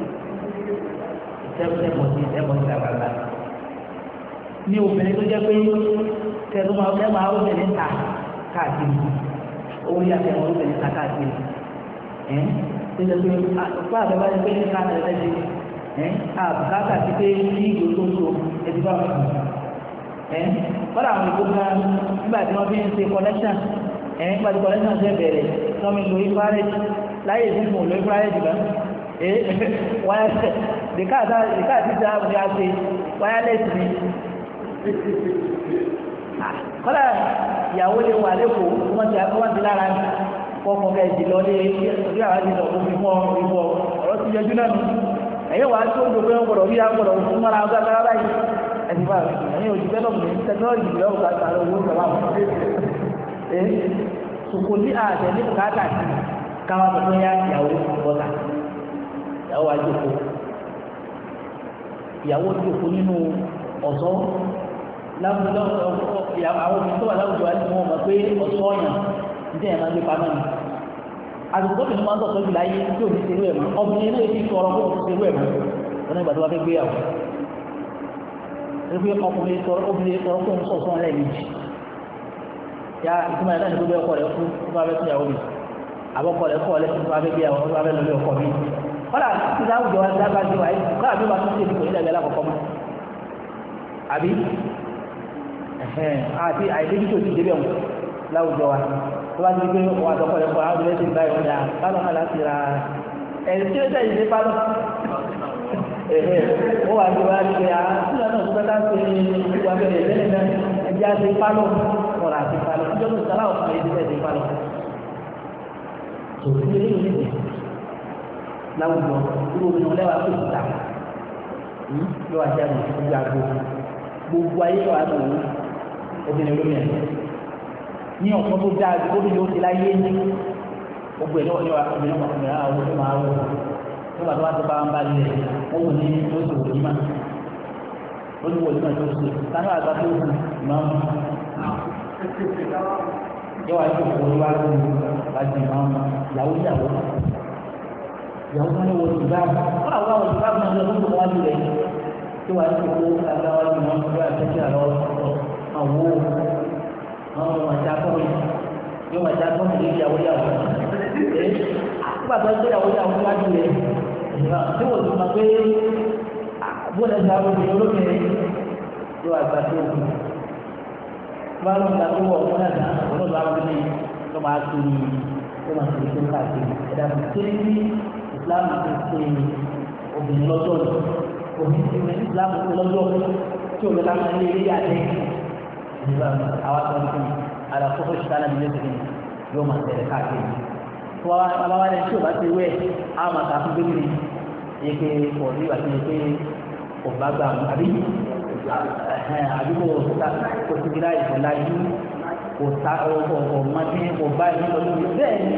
ẹ̀mọ̀ sí gbangba ní obìnrin tó jẹ́ pé kẹ́ẹ̀tọ́ máa obìnrin ta káàkiri orí àtẹ̀wọ̀n olóbìnrin ta káàkiri tó jẹ́ pé ọ̀pá àbẹ̀bá ní pé ní káàkiri ẹ̀lẹ́dẹ̀ àbùkátà ti pé ní ìgbò tó so ẹ̀dí bá wọn kọ́dà àwọn ìgbó gan nígbà tí wọ́n fi ń ṣe collection nígbà tí collection ṣe bẹ̀rẹ̀ tí wọ́n fi lo infrared láyé ìsìnkú lo infrared gan wireless dèkáàtì tí a ṣe wireless ni kọ́lá ìyàwó lè wà lẹ́kọ̀ọ́ wọ́n ti akọ́wọ́n ti lára kọ́kọ́ bẹ́ẹ̀ ti lọ lé orí àwọn àti ìdọ̀kọ́ fi fọ́ ìfọ̀ ọ̀rọ̀ ti yọjú náà ẹ̀yẹ́ wàá tó gbogbo ẹ̀ gbọ́dọ̀ rí agbọ́dọ̀ fún mọ́ra ọgbà kára báyìí ẹ̀sìn bá ẹ̀yẹ́ òjì bẹ́ẹ̀ lọ́mù ní tẹkinọ́lọ́jì lọ́wọ́ ká owó ìjọba wọn ẹ̀ sòkò ní àtẹ ní bùkátà sí káwọn tó tó yá ìyàwó bọ́tà ìyàwó wa jókòó ìyàwó jókòó nínú ọ̀ṣọ́ àwọn obìnrin tó wà láwùjọ àti wọn mọ̀ pé ọ̀ṣọ́ ọ̀yàn ní ẹ̀ máa ń gbé pamọ́ ni àdùkú tó fi máa ń tọ̀ sọ́jú láyé tí ò ní ṣerú ẹ̀ mọ́ obìnrin náà ti sọ̀rọ̀ kó o ti ṣerú ẹ̀ mọ́ wọn nígbà tó wá fẹ́ gbé yàwó ẹgbẹ́ ọkùnrin sọ̀rọ̀ obìnrin sọ̀rọ̀ kó ń sọ̀ sọ́n lẹ́ẹ̀mejì ya ìtumọ̀ ẹ̀dá ní gbogbo ọkọ̀ rẹ̀ fún tó bá fẹ́ tún yàwó mi àbọ̀kọ̀ rẹ̀ kọ̀ lẹ́sìn tó bá fẹ́ gbé yàwó tó bá fẹ́ lórí ọkọ̀ mi kọ́lá tí láwùjọ wa dábà sí wa yìí kọ́lá bí wọ́n tún ṣe ìdìbò nílẹ̀ alákọ̀ọ́kọ́ mọ́ àbí àti àìdébítò ti débẹ̀ wọn láwùjọ wa tó bá ti gbé wọn àtọkọ̀ rẹ̀ kọ̀ àwọn ọdún lẹ́sìn báyìí wọn dà pálọ̀ náà láti ra ẹ̀rí tí ó sẹ́ ìdílé pálọ̀ wọ́n wà ní wa ní pé àtúnṣe náà tó bá ṣe ìwà bẹ̀rẹ̀ lẹ́lẹ̀ náà ẹ̀jẹ̀ àti pálọ̀ wọn àti pálọ̀ ìjọ tó sàlá ọ̀sán yìí ti pálọ̀ tòun ní ilé ìwé láwùjọ irú omi wọn lẹ́wà pé ìta yóò wá jáde gbogbo àgbo gbogbo ayé wà lò ó obìnrin olómi ẹ̀ ní ọ̀pọ̀ tó dáa ju obìnrin ó ti láyé ní gbogbo ẹ̀ lọ́wọ́ obìnrin ọmọkùnrin àwọn ọmọ tó máa wọ̀ nígbà tó wá tó bá ń bá lẹ̀ wọ́n wò ní lóṣù wòlímà ó ní wòlímà tó ṣe sánú àgbà tó hù máa mú yóò wá tó kó níwájú láti máa mú ìyàwó ìyàwó ní wọ́n ti bá wọn àwọn àwọn ìbá náà lọ fún wájú rẹ̀ tí wàá ti kó agbáwájú wọn fún bá àtẹ́sí àlọ́ àwọ̀ àwọn ọmọ ìjà kọ́ mi yóò máa já kọ́ mi lórí ìyàwó ìyàwó ẹ̀ nígbà tó ń gbé ìyàwó ìyàwó níwájú rẹ̀ tí wọ́n ti mọ̀ pé bóyá ìjà obìnrin olómìnirin yóò àgbà tó kù bá lóun ta tó wọ̀ ọ́ náà dá olóòtú àwọn obìnrin ló máa tó ní ló máa tó ní tó káàkiri ẹ̀dá tó ní islam ti ṣe obìnrin lọ́jọ́ obìnrin islam ti lọ́jọ́ tí o lè ká máa ń lé ilé àtẹ ìgbà àwọn akọ̀ọ̀kan àdàkọ́kọ́ ìṣúná ní lẹ́sìn yóò máa tẹ̀lé káàkiri tí wọ́n bá wà ní tí o bá ti wẹ̀ á máa ta fún gbẹ́gbẹ́ yìí pé pọ̀ ní ìgbà tí o pé kò bá gbà mú àbí kò sí gíláà ìfọ̀lá yìí kò ta ọ̀pọ̀ mọ́tí kò bá ìlú lọ́dún bẹ́ẹ̀ ni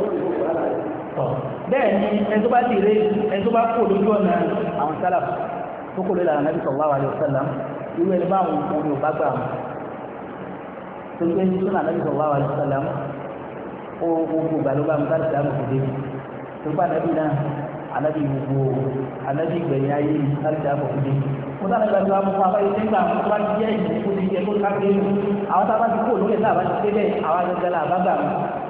bẹ́ẹ̀ ni ẹni tó bá ti rí ẹni tó bá kó lójú ọ̀nà àwọn sálàfù tó kó lórí Ànábì sallallahu alaihi wasallam irú ẹni báwọn ọmọ ò bá gbà wọn tó gbé ní sọ́nà Ànábì sallallahu alaihi wasallam ó gbogbo ìgbà ló bá mú káàdì dáàbò kòdé tó bá Ànábì náà Ànábì gbogbo Ànábì gbẹ̀yìn ayé káàdì dáàbò kòdé mo sáà nígbà tí wọ́n mú fún abáyé nígbà tó bá ti jẹ́ ìdíkú ti jẹ́ kó káàkiri àwọn tá a bá ti kó lórí ẹ̀ tá a bá ti dé bẹ́ẹ̀ àwọn agẹgẹ là bá gbà wọn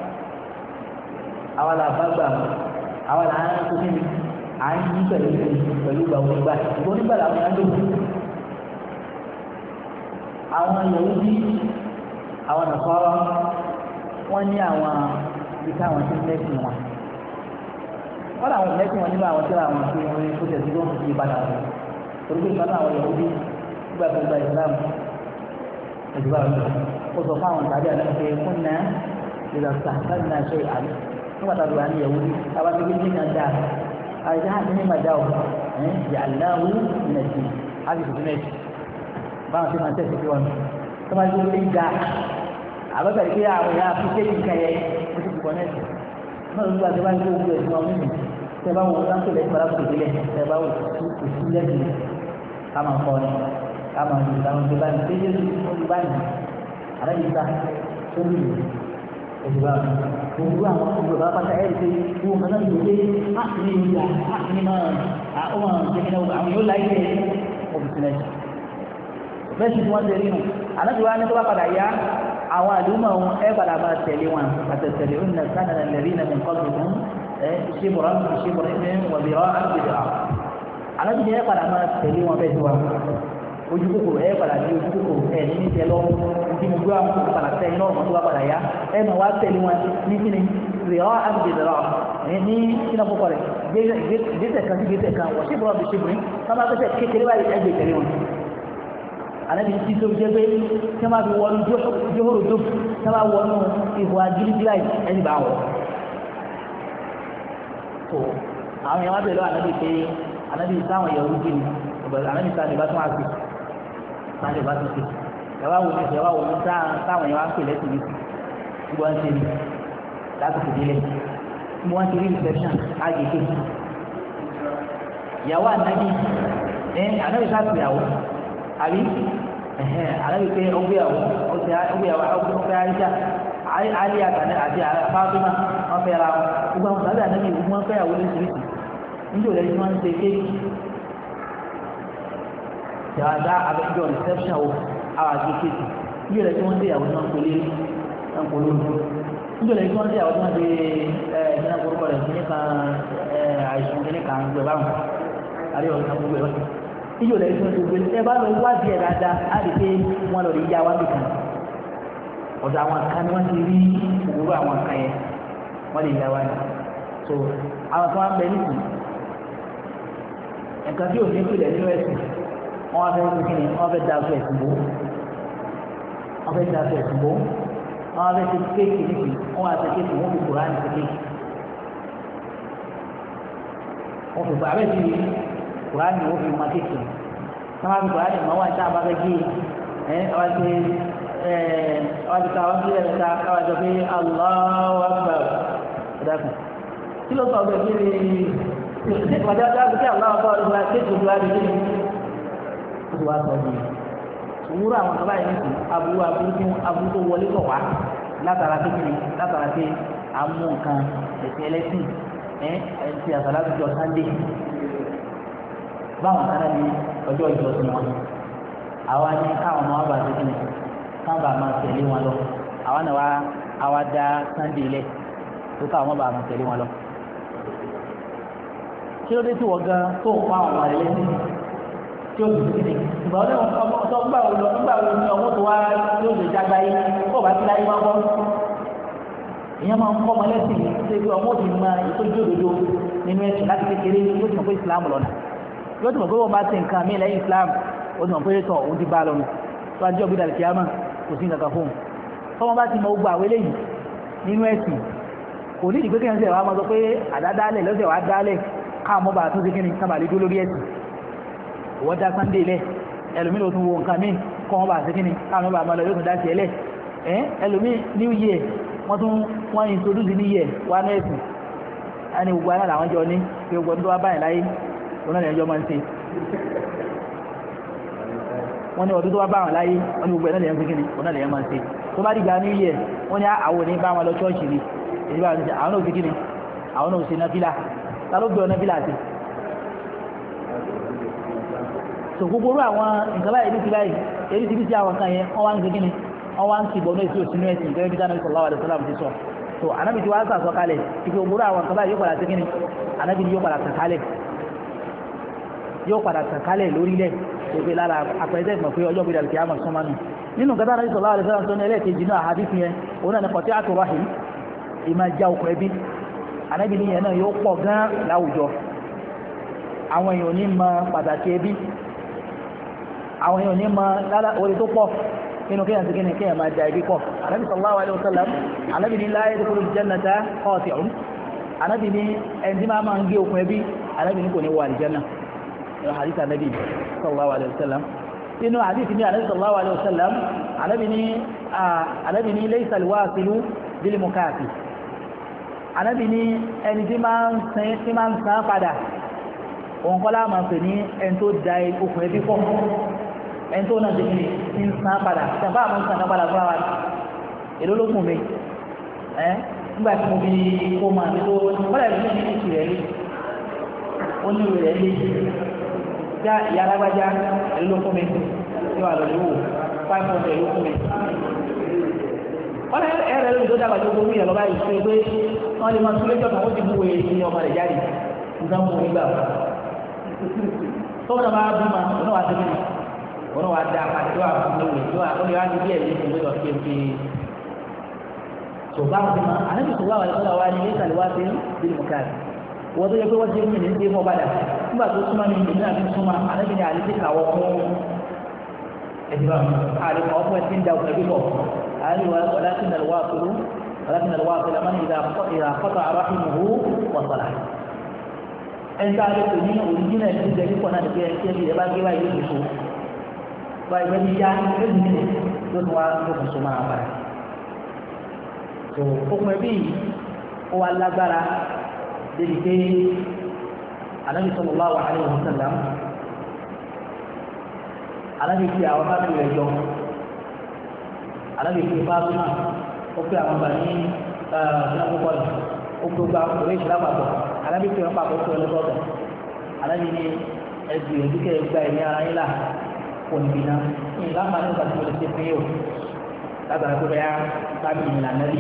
àwọn là bá gbà wọn àwọn là ń tó níbi à ń yí pẹ̀lú ìgbà onígbà ìgbà onígbà làwọn yà ń lò àwọn Yahudi àwọn Nasara wọ́n ní àwọn ibi táwọn tí ń lẹ́sìn wọn wọ́n làwọn lẹ́sìn wọn nígbà àwọn tí àwọn tí wọ́n rí kó tẹ̀sí ló ń fi padà wọn torí pé ìgbà àwọn Yahudi nígbà tó gba Islam ìdúrà rẹ̀ ó sọ fún àwọn tàbí àti pé fún náà ìlànà láti náà ṣe àlè nígbà tá a lò wá ní Yahudi táwa ti gbé ní dáa àìsàn àti ní màdá o yàláwù nàìjí àti ìfúnẹ́ẹ̀tì báwọn tí wọ́n tẹ̀sí sí wọn tó máa ń gbé ga àbẹ́bẹ̀rẹ̀ pé àwọn èèyàn àfikẹ́yì nǹkan yẹn ó ti kọ́ nẹ́ẹ̀tì náà ló gbà tó bá ń gbé ogun ẹ̀sìn ọ̀hún nìyí tẹ́ bá wọn sáńtò lẹ́yìn padà kò délẹ̀ tẹ́ bá wọn òsì lẹ́sìn ká máa kọ́ ni ká máa lù táwọn tó bá ní péjé olùbáyìí àrẹ́yìíta tó ń lù òṣùwà gbogbo àwọn olùbá pátá ẹ̀rí pé wọ́n máa ń lò pé ní ìlú ní máa àwọn àwọn yóò láyé òbítínẹ́sì bẹ́ẹ̀ sì wọ́n tẹ̀lé nù ànábi wa ní tó bá padà yá àwọn àdúgbò wọn ẹ padà máa tẹ̀lé wọn àtẹ̀tẹ̀lé ó nà sánà lẹ́rí nà mí kọ́ọ̀tù fún ṣébùrọ̀ ní wọ̀bìrọ̀ àgbèdè ànábi ni ẹ padà máa tẹ̀lé wọn bẹ́ẹ̀ sí wa ojú kòkòrò ẹ padà di ojú kòkòrò ẹ ní ní tẹ lọ ní mo gbé àwọn kòkòrò padà tẹ iná ọmọ tó bá padà yá ẹ máa wá tẹ̀lé wọn ní kíni rìọ́ àgbèdè rọ ní kíni àkókò rẹ gbèsè kan sí gbèsè kan wọ́n ṣébùrọ̀ bí ṣébùrọ̀ sábà gbèsè kékeré báyìí ẹ gbé tẹ̀lé wọn ànábì tí tó jẹ́ pé tí wọ́n bá fi wọnú jóhóró tó tí wọ́n bá wọnú ihò agídígbà ẹni bá wọ̀ tó àwọn èèyàn wá bẹ̀rẹ̀ lọ́wọ́ ànábì pé ànábì sáwọn èèyàn rúdì ni ànábì sáà lè bá tún àgbè sáà lè bá tún ṣe ẹ̀wá wo ni ẹ̀wá wo ni sáwọn èèyàn wá ń pè lẹ́sìn ní gbogbo ń ṣe ni láti fi délé mo wá ti rí reception àgbègbè ìyàwó ànábì ànábì sáà pèyàwó àbí ànábì pé ọgbéyàwó ọgbẹ́ àríṣà alẹ́ àti Fátímà wọ́n fẹ́ ra gbogbo àwọn sábẹ́ ànábì wọ́n fẹ́yàwó lóṣìṣì níjò lẹ́yìn tí wọ́n ń ṣe kéèkì ìyàwó àbẹ́jọ reception o àwọn àti kéèkì níjò lẹ́yìn tí wọ́n ń ṣe ìyàwó tí wọ́n ń polé ń polówó níjò lẹ́yìn tí wọ́n ń ṣe ìyàwó tí wọ́n ṣe ìdíná korúkọ rẹ̀ sí nípa àìsàn nípa gbẹ báwọn àríwá ìsàn gbogbo ẹ̀rọ níjò lẹ́yìn tí wọ́n ṣe gbé ẹ bá lọ wádìí ẹ̀ dáadáa á rí pé wọ́n lọ rí yá wá nìkan ọ̀dọ̀ àwọn kan ni wọ́n ti rí òwúrọ̀ àwọn kan yẹn wọ́n lè yá wá ní so àwọn kan wá ń bẹ nísìnyí nǹkan tí ò ní ìpìlẹ̀ nínú ẹ̀sìn wọ́n wá fẹ́ ní kíni wọ́n fẹ́ dáa fún ẹ̀sìn bò wọ́n fẹ́ dáa fún ẹ̀sìn bò wọ́n wá fẹ́ ṣe kéèkì níbi wọ́n wá ṣe kéèkì wọ́n fi Kùránì ṣe kéèkì wọ́n fi bàbá ẹ̀ sí Kùránì wọ́n fi máa kéèkì wọ́n wá fi Kùránì máa wá ní sáà bá fẹ́ gé wọ́n ti ká wọ́n ti rẹ̀ ká káwá jọ pé Allahu Akbar ẹ̀dàkùn kí ló sọ ọgbẹ́ kí ni ìpàdé kí Allahu Akbar ìgbà kéèkì ìgbà rẹ̀ kí ni ó ti wá sọ bí òwúrọ̀ àwọn kaba yìí nìkan aburú tó wọlé tọ̀ wá látara kékeré látara pé àmú nǹkan ẹ̀sìn ẹlẹ́sìn ti àsàlá tó jọ Sànńdé báwọn kan náà ní ọjọ́ ìjọsìn wọn àwa ní káwọn ọmọ wa bá ṣe kíni káwọn bá máa tẹ̀lé wọn lọ àwa náà àwa dá Sànńdé lẹ̀ tó káwọn ọmọ bá máa tẹ̀lé wọn lọ. kí ló dé tí wọ́n gan tó ń pa àwọn ọmọ rẹ̀ lẹ́sìn tí ó fi kíni ìgbà wọlé ọmọ gbà wo ni ọmọ tó wá yóò lè jágbá yìí kó o bá ti láyé wọn kọ́ ìyẹn máa ń kọ́ ọmọ lẹ́sìn ṣe pé ọmọ òbí máa ìtọ́jú òdodo nínú ẹ̀sìn láti kékeré yóò ti mọ̀ pé Islam lọ́nà yóò ti mọ̀ pé wọ́n bá ti nǹkan mí lẹ́yìn Islam ó ti mọ̀ pé tọ̀ òun ti bá lọ́nu tó a jẹ́ òbí dàlẹ́ kíámà kò sí nǹkan kan fún un tọ́mọ bá ti mọ gbogbo àwọn eléyìí nínú ẹ̀sìn kò ní ìdígbé kẹ́hìn sẹ̀ wá máa sọ pé àdádálẹ̀ lọ́sẹ̀ wá dálẹ̀ káàmọ́ bá tún sí kíni kábàlì dúró lórí ẹ̀sìn wọ́n dá Sunday lẹ̀ ẹlòmí ló tún wo nǹkan míì kọ́ wọn bá sí kíni káàmọ́ bá máa lọ yóò tún dá sí ẹlẹ̀ ẹlòmí New Year wọ́n introduce New Year wá ní ẹ̀sìn a ní gbogbo aláàlá àwọn jọ ní pé gbogbo tó wá báyìí láyé òun náà lẹ́yìn ọjọ́ máa ń ṣe wọ́n ní ọdún tó wá báwọn láyé wọ́n ní gbogbo ẹ̀nà lẹ́yìn kíni òun náà lẹ́yìn máa ń ṣe tó bá dìgbà New Year wọ́n ní àwọn òní bá wọn lọ chọ́ọ̀chì ni èyí bá wọn ṣe àwọn náà ṣe kíni àwọn náà ṣe náfìlà ta ló gbé ọ náfìlà sí so gbogbo orú àwọn nǹkan báyìí ní ti báyìí èyí ti bí sí àwọn kan yẹn wọ́n wá ń ṣe kíni wọ́n wá ń ti bọ̀nú èsì òsínú ẹ̀sìn gẹ́gẹ́ bí Ànábì sallallahu alaihi wasallam ti sọ so Ànábì ti wá sàsọ kalẹ̀ ibi ògbóró àwọn nǹkan báyìí yóò padà sí kíni Ànábì ni yóò padà tàn kálẹ̀ lórílẹ̀ tó fi lára àpẹẹrẹ ìgbọ̀n pé ọjọ́ gbé kìámà súnmọ́nù nínú nǹkan tí Ànábì sallallahu alaihi wasallam tó ní ẹlẹ́ẹ̀kejì náà àdífi yẹn òun náà ní qati'atu rahim ìmá já okùn ẹbí Ànábì ní yẹn náà yóò pọ̀ gan láwùjọ àwọn èèyàn ní mọ pàtàkì ẹbí àwọn èèyàn ní mọ orí tó pọ̀ nínú kéèyàn sí kéèyàn máa da ẹbí pọ̀ Ànábì sallallahu alaihi wasallam Ànábì ní la yadkhulul jannata qati'un Ànábì ní ẹni tí máa ń gé okùn ẹbí Ànábì ní kò ní wọ àlìjánà hadith Ànábì sallallahu alaihi wasallam inú hadith ní Ànábì sallallahu alaihi wasallam Ànábì ní laysa al-wasilu bil mukafi Ànábì ní ẹni tí máa ń san padà òun kọ́lá máa pè ní ẹni tó da okùn ẹbí pọ̀ ẹni tó náà ti ní ń san padà ṣàǹfà àmọ́ ń san padà fún wa èló ló kùn mi nígbà tí mo fi kó máa ní tó kọ́lá ìlú ní ìtì rẹ̀ lé ó ní ìwé rẹ̀ lé já ìyá alágbájá èló ló kún mi tí wà lọ́lẹ́ wò 500 èló kún mi kọ́lá ẹ̀rẹ́ lórí tó dàgbà tó gbogbo ìyẹn lọ́ba yìí pé wọ́n lè máa tún lẹ́jọ́ kan ó ti mú wèé ní ọmọ rẹ̀ jáde nǹkan mú nígbà tó wọn bá bí ma wọn wá tẹ́lẹ̀ wọn wá dá apá tó wà fún lórí tó wà lórí wá ní bí ẹ̀mí ìwé lọ sí ẹ̀mí tó bá wọn bí ma ànábì tó wà wà lọ́wọ́ wa ní ilé ìsàlẹ̀ wá sí bí mo káàdì wọ́n tó yẹ pé wọ́n ti mú mi ní fọ́ padà nígbà tó súnmọ́ mi ìdí náà fi súnmọ́ ànábì ní àlejò kàwọ́ fún ẹ̀dí bá àlè kọ́ fún ẹtí ń da òkè bíbọ̀ àlè walakin al-wasilu man idha qata'a rahimuhu wasala ẹ̀ńtà àlè kò ní òrìjínà ẹ̀dí ìjẹ́ kíkọ́ náà nìkẹ́ ẹ̀kí ẹ̀ bá gbé báyìí ló so báyìí bẹ́ẹ̀ ni yá ẹ̀dí nílẹ̀ ló tún wá ló tún so máa padà tó okùn ẹbí ó wá lágbára débi pé Ànábì sallallahu alaihi wasallam Ànábì fi àwọn fábí rẹ̀ jọ Ànábì fi Fátímà ó fi àwọn bà ní ìlànàpọ̀ ó fi gba ọkùnrin ìṣẹ̀lá papọ̀ Ànábì fi wọn papọ̀ fún ẹlẹ́sọ̀tọ̀ Ànábì ní ẹgbẹ̀ ìdíkẹ́ gba ẹ̀mí ara yín là kò níbi náà ní ìlànà nígbà tí mo lè ṣe fún yóò lágbára tó bẹ́yà fábí ìlànà rí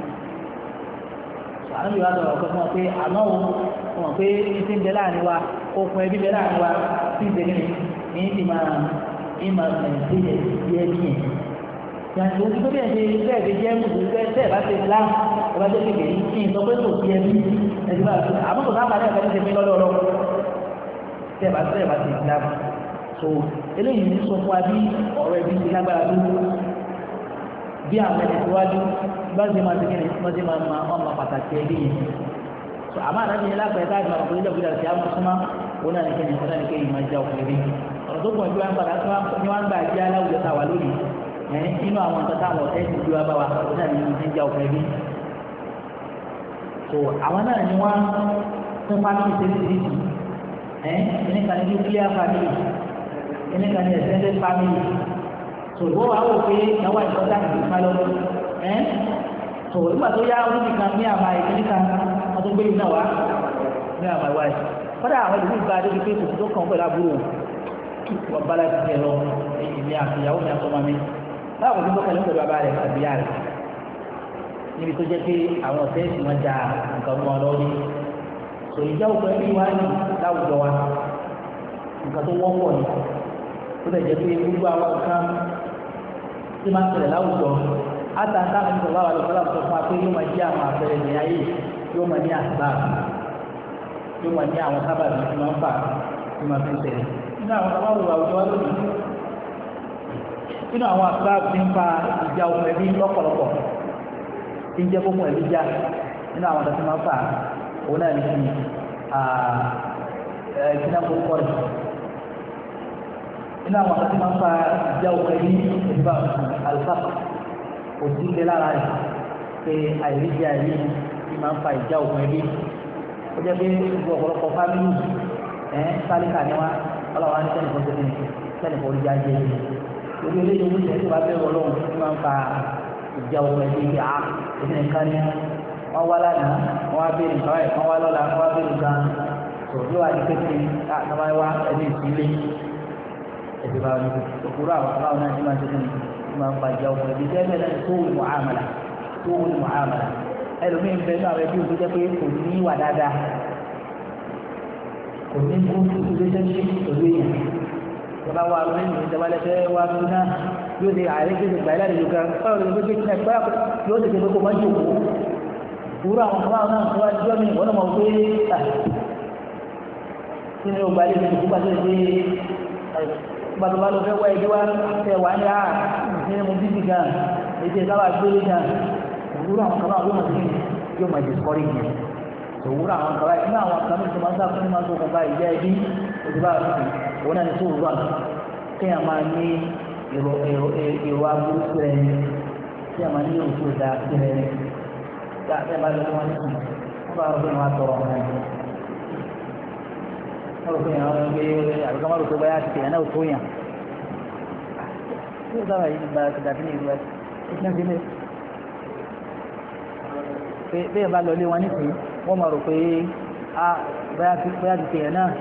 Ànábì wa sọ̀rọ̀ ọ̀kọ́ fún wọn pé àmọ́ wọn pé ti ń bẹ láàrin wa okùn ẹbí bẹ láàrin wa tí ń segin ní ìmọ̀ mẹ̀ntẹ́jẹ̀ díẹ̀ díẹ̀ yàtọ̀ tó bẹ́ẹ̀ ṣe bẹ́ẹ̀ ṣe jẹ́ mùsùlùmí bẹ́ẹ̀ bá ṣe lá ẹ bá jẹ́ kékeré kí n sọ pé kò sí ẹbí ẹbí bá ṣe àmọ́ kò sábà ní ẹ̀ka ní ṣe mí lọ́dọọdọ bẹ́ẹ̀ bá ṣe lá so eléyìí ní sọ fún wa bí ọ̀rọ̀ ẹbí ti lágbára tó bí àwọn ẹni síwájú bá ṣe máa ṣe kí ni wọ́n ṣe máa ọmọ pàtàkì ẹbí yẹn so àmọ́ àdájọ́ yẹn lápẹ̀ẹ́ káàdì máa kọ́ ilé ìgbéra sí àwọn súnmọ́ òun náà ní kí ni ọ̀dà ní kéyìí máa jẹ́ ọkùnrin bí ọ̀rọ̀ tó pọ̀ ju wọn padà ní wọn gbà jẹ́ aláwùjọ tá a wà lónìí nínú àwọn nǹkan táwọn ọ̀tẹ́ ti gbé wa bá wa òun náà ní ní jẹ́ ọkùnrin bí so àwọn náà ni wọ́n fún family sensitivity ẹnìkan ní nuclear family ẹnìkan ní extended family so ìwọ wa wò pé ìyàwó àìsọ́jà ní ìfúnpá lọ́wọ́ so nígbà tó yá oníbi kan ní àmà ìkíní kan wọ́n tó gbé yìí náà wá ní àmà ìwà yìí kọ́dà àwọn ìlú ìgbà adébí pé kò tó kàn pẹ̀lú àbúrò wọn bá láti jẹ lọ èmi àtìyàwó mi àtọmọ mi báwo ni mo kẹ́lẹ́ pẹ̀lú bàbá rẹ̀ àbí ìyá rẹ̀ níbi tó jẹ́ pé àwọn ọ̀tẹ́ ìsìn wọn ja nǹkan mọ́ ọ lọ́wọ́ so ìjà òkú ẹbí wa ní láwùjọ wa nǹkan tó wọ́pọ̀ ni ó lè jẹ́ pé gbogbo àwọn nǹkan tí máa ń ṣẹlẹ̀ láwùjọ àtàntà mi sọ̀rọ̀ àwọn àlùfáà sọ fún wa pé yóò máa jẹ́ àwọn àpẹẹrẹ ní ayé yóò máa ní àsìbá yóò máa ní àwọn sábàbí tí máa ń fà tí máa fi ń ṣẹlẹ̀ nínú àwọn sábà wù àwùjọ wa lónìí nínú àwọn àsìbá tí ń fa ìjà òkun ẹbí lọ́pọ̀lọpọ̀ tí ń jẹ́ kókun ẹbí já nínú àwọn àti máa ń fà òun náà ní kí ìdíná kókó rẹ̀ nínú àwọn àti máa ń fa ìjà òkun ẹbí ìdíbà alifáà òsì ń bẹ lára rẹ̀ pé àìríjẹ àìrí ni máa ń fa ìjà òkun ẹbí ó jẹ́ pé gbogbo ọ̀pọ̀lọpọ̀ fámìlì sálíkà ni wá ọlọ́wọ́ á ní sẹ́nìkan tó ní sẹ́nìkan orí já jẹ́ lórí eléyìí owó ìṣẹ́ tó bá bẹ̀rù ọlọ́run tí máa ń fa ìjà òkun ẹbí pé èmi nìkan ni wọ́n wá lánàá wọ́n wá béèrè nǹkan báyìí wọ́n wá lọ́la wọ́n wá béèrè nǹkan tó ló wà ní kékeré àtàwọn wá ẹni ìsílé ẹ̀sìn bá wọn ní òkúrò àwọn náà ní máa ń ṣe fún mi máa ń fa ìjà òkun ẹbí tẹ́lẹ̀ náà tó wù muamala ẹlòmíín bẹ ní àwọn ẹbí òkú jẹ́ pé kò ní ìwà dáadáa kò ní kú relationship pẹ̀lú èèyàn ìjọba wa lórí ìlú ìjọba lẹ́fẹ́ wa tún náà yóò ṣe ààrẹ gbèsè gbà ilá ìlú kan báwo lè gbé gbèsè gbà yóò ṣe gbogbo máa ń jòkó wúrọ̀ àwọn ọmọ náà tó wá jọ́ mi wọ́n náà mọ̀ pé kí ni ó gba ilé ìlú gbà tó ṣe gbàtọ̀ bá lọ fẹ́ wá ẹbí wa tẹ̀ wá ní àá ní mo bíbí gan ètò ìsáwà gbélé gan òwúrọ̀ àwọn kaba yóò máa ti yóò máa discourage yẹn òwúrọ̀ àwọn kaba inú àwọn kaba tó máa ń sáfún máa ń tó kọba ìjẹ́ ẹbí òdìbò àtúntò òun náà ní tó òwúrọ̀ kéèyàn máa ní èrò aburú sílẹ̀ kéèyàn máa ní èrò tó dáa sílẹ̀ tá a fẹ́ bá lọ́wọ́ wọn nísìnyí wọ́n bá rọ̀ pé wọ́n á tọrọ ọ̀hún ẹ̀ wọ́n rò pé yàn án gbé àbíkọ́ wọ́n rò pé báyà ti tẹ̀yàn náà tó yàn yóò sábà yìí gba kìdàkì ní ìlú ẹ̀ ìpínlẹ̀ sílẹ̀ bẹ́ẹ̀ bá lọ lé wọn nísìnyí wọ́n máa rò pé báyà ti tẹ̀yàn náà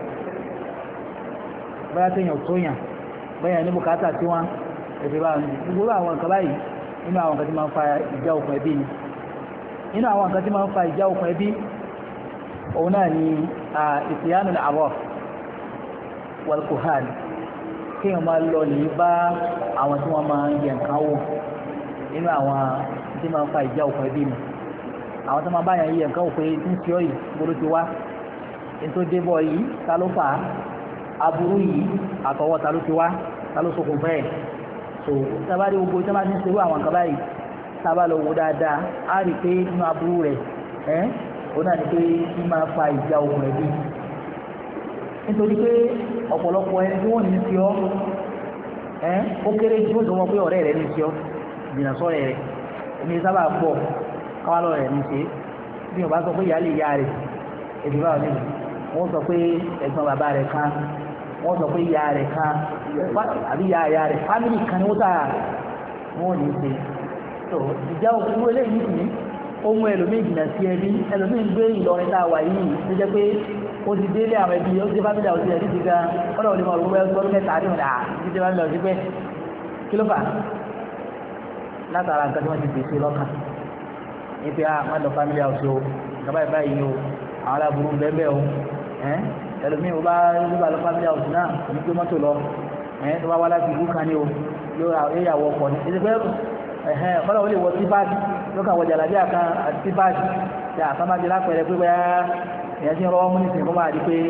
báyà tẹ̀yàn tó yàn báyà ní bùkátà tí wọ́n ẹ̀fẹ̀ bá wọn gbogbo àwọn nǹkan báyìí nínú àwọn nǹkan tí máa ń fa ìjà òkun ẹbí ni nínú àwọn nǹkan tí máa ń fa ìjà òkun ẹbí òun náà ni ìsìyánu àwọ̀ wal-kuhan kí wọ́n máa lọ lè bá àwọn tí wọ́n máa ń yẹ nǹkan wò nínú àwọn tí máa ń fa ìjà òkun ẹbí mi àwọn tó máa bá yàn yẹ nǹkan wò pé ń fi ọ́ yìí gbọ́dọ̀ ti wá ní tó dé bọ̀ yìí ta ló fà á aburú yìí àtọwọ́ ta ló ti wá ta ló sokùn fẹ́ so tábàdé gbogbo tí wọ́n bá ti ń ṣerú àwọn kan báyìí tábà lọ wò dáadáa á rí i pé inú aburú rẹ̀ ó náà ní pé kí máa fa ìjà ogun rẹ̀ bí nítorí pé ọ̀pọ̀lọpọ̀ ẹni tí wọ́n ní sí ọ́ ó kéré tí ó sọ wọn pé ọ̀rẹ́ rẹ̀ ní sí ọ́ jìnnà sọ́rẹ́ rẹ̀ èmi sábà pọ̀ káwá lọ́rọ̀ rẹ̀ ní ṣe bí wọ́n bá sọ pé ìyá lè yá rẹ̀ èdè báwọn níbi wọ́n sọ pé ẹ̀gbọ́n bàbá rẹ̀ kan wọ́n sọ pé ìyá rẹ̀ kan àbí ìyá rẹ̀ fámìlì kan ni wọ́n tà wọ́n ní ṣe tó ìjà òkú eléyìí nìyí ó mú ẹlòmíì jìnnà sí ẹbí ẹlòmíì ń gbé Ìlọrin tá a wà yìí tó jẹ́ pé ó ti délé àwọn ẹbí ó ti fámìlì àwọn ìṣẹ̀lẹ̀ ti gan ọ̀dọ̀ òní mọ̀ ọdún mẹ́ta àdéhùn náà ti dé fámìlì ọ̀sìn pé kí ló fà látara nǹkan tí wọ́n ti pèsè lọ́kàn ní pé wọ́n lọ fámìlì àwùjọ ìjọba ìbáyìí o àwọn aláburú bẹ́ẹ̀ o ẹlòmíì ó bá lọ fámìlì àwùjọ náà ní pé mọ́tò lọ tó bá wá láti ìlú kan ní o yóò yà wọ ọkọ̀ ní ìdíkẹ́ kọ́lá ó lè wọ sípáàdì ló kà wọ jàlábí àkan àti sípáàdì tí àkámájì lápẹẹrẹ pé bẹ́ẹ̀ èèyàn ti ń rọwọ́ mú nísìnyí kó máa di pé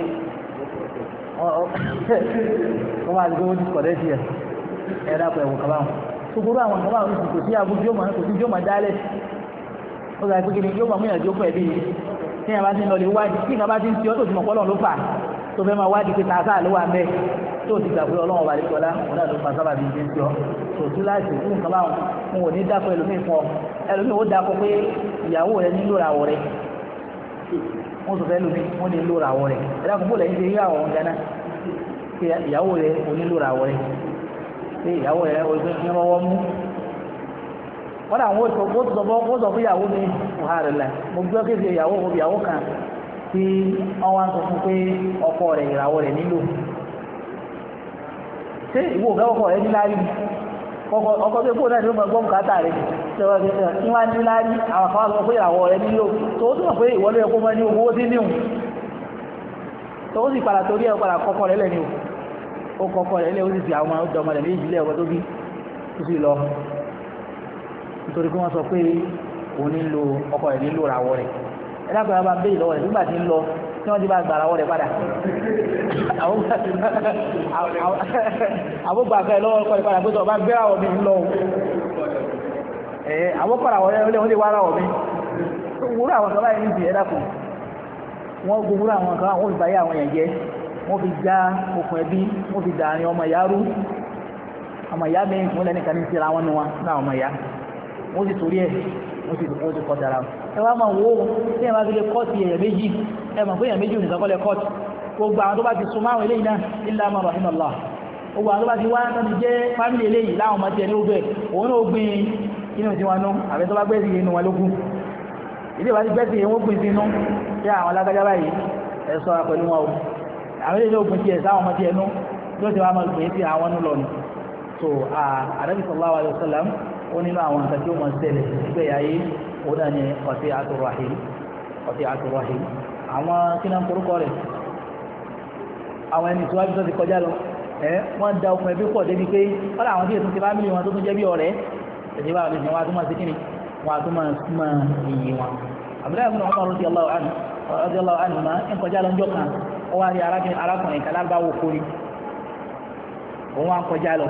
ó ti kọ̀dẹ́ sí ẹ̀ dápọ̀ ẹ̀wọ̀n kàbáwọn ṣùgbọ́n àwọn kan báwọn kò sí abúlé kò sí jó máa dálẹ̀ ó gbà pé kí ni yóò máa mú ìyànjú pẹ̀ bíi tí ìyàbá ti ń lọ lè wádìí tí ìyàbá ti ń ti ọ́ tó ti mọ̀ pọ́lọ́ ló fà tó fẹ́ máa wádìí pé tààtà ló wà mẹ́ tó ti gbà pé ọlọ́run wà lè tọ́lá òun náà ló fa sábà bíi jẹ́ sí ọ tó tú láti fún nǹkan báwọn wọn ò ní dákọ̀ ẹlòmíì fún ọ ẹlòmíì ó dákọ̀ pé ìyàwó rẹ nílò ràwọ̀ rẹ wọ́n sọ fẹ́ lómi wọ́n ní nílò ràwọ̀ rẹ ẹ̀dá kò bó lẹ́yìn ṣe yí àwọn gánà pé ìyàwó rẹ ò nílò ràwọ̀ rẹ pé ìyàwó rẹ ò ní rọwọ́ mú wọ́n dà wọ́n sọ fún ìyàwó mi ọ̀hárẹ̀lẹ̀ mo gbọ́ kéde ìyàwó kan tí wọ́n wá ń sọ fún pé ọkọ rẹ̀ ìràwọ̀ rẹ̀ nílò ṣé ìwọ ọ̀gá ọkọ rẹ̀ níláárí ọkọ tó kó náà ní ó máa gbọ́ bùkátà rẹ̀ ní wá níláárí àwọn kan wá sọ pé ìràwọ̀ rẹ̀ nílò tó tún mọ̀ pé ìwọlé ẹ̀kọ́ máa ní owó tí níhùn tó ó sì padà torí ẹ̀ padà kọ́kọ́ rẹ̀ lẹ́ni ó kọ́kọ́ rẹ̀ lẹ́ ó sì fi àwọn ọmọ rẹ̀ méjì lẹ́ ọkọ tó bí ó sì lọ nítorí pé wọ́n sọ pé òun nílò ọkọ rẹ̀ nílò ràwọ̀ rẹ̀ ẹ̀dàgbà bá ń bèèrè lọ́wọ́ rẹ̀ nígbà tí ń lọ tí wọ́n ti bá gbà ràwọ̀ rẹ̀ padà àbúgbàfẹ́ lọ́wọ́ ọkọ rẹ̀ padà pé tọ́ bá gbé ràwọ̀ mi lọ àbúkọ̀ ràwọ̀ rẹ̀ ó lè wá ràwọ̀ mi wúrú àwọn kan báyìí ní ìdí ẹ̀dàkùn wọ́n gbogbo àwọn kan wọ́n fi báyé àwọn èèyàn jẹ́ wọ́n fi já okùn ẹbí wọ́n fi dàrin ọmọ ìyá rú ọmọ ìyá mi ìpínlẹ̀ nìkan ní síra wọn ní wọn náà ọmọ ìyá wọ́n sì torí ẹ̀ wọ́n ti kọ́ dára ẹ wá máa wo tí ẹ máa fi lè kọ́ọ̀tì èèyàn méjì ẹ mọ̀ pé èèyàn méjì nìkan kọ́ lẹ kọ́ọ̀tì gbogbo àwọn tó bá ti sun máwọn eléyìí náà illa man rahimallah gbogbo àwọn tó bá ti wá tó ti jẹ́ fámìlì eléyìí láwọn ọmọ tiẹ̀ ní ogbẹ́ òun náà gbin inú tí wọn nú àbẹ tó bá gbé sí inú wọn lógún ilé ìwà ti gbé sí wọn gbin sínú tí àwọn alágbájá báyìí ẹ ṣọ́ra pẹ̀lú wọn o àwọn eléyìí ogun tiẹ̀ sáwọn ọmọ tiẹ̀ nú tó ti wá máa gbé sí àwọn nú lọ́nu so Ànábì sallallahu alaihi wasallam ó nínú àwọn nǹkan tí ó mọ̀ ṣẹlẹ̀ nígbẹ̀ ayé ó náà ní qati'atur rahim àwọn kí náà ń korúkọ rẹ̀ àwọn ẹni tí wájú tó ti kọjá lọ wọ́n da okùn ẹbí pọ̀ débi pé wọ́n àwọn tí ètò ti fámìlì wọn tó tún jẹ́ bí ọ̀rẹ́ ẹ̀jẹ̀ bá wọn wá tó máa sí kíni wọn tó máa súnmọ́ iyì wọn Abdullahi ibn Umar radiyallahu anhu máa ń kọjá lọ́jọ́ kan ó wá rí arákùnrin kan lágbàwò kórì òun wá ń kọjá lọ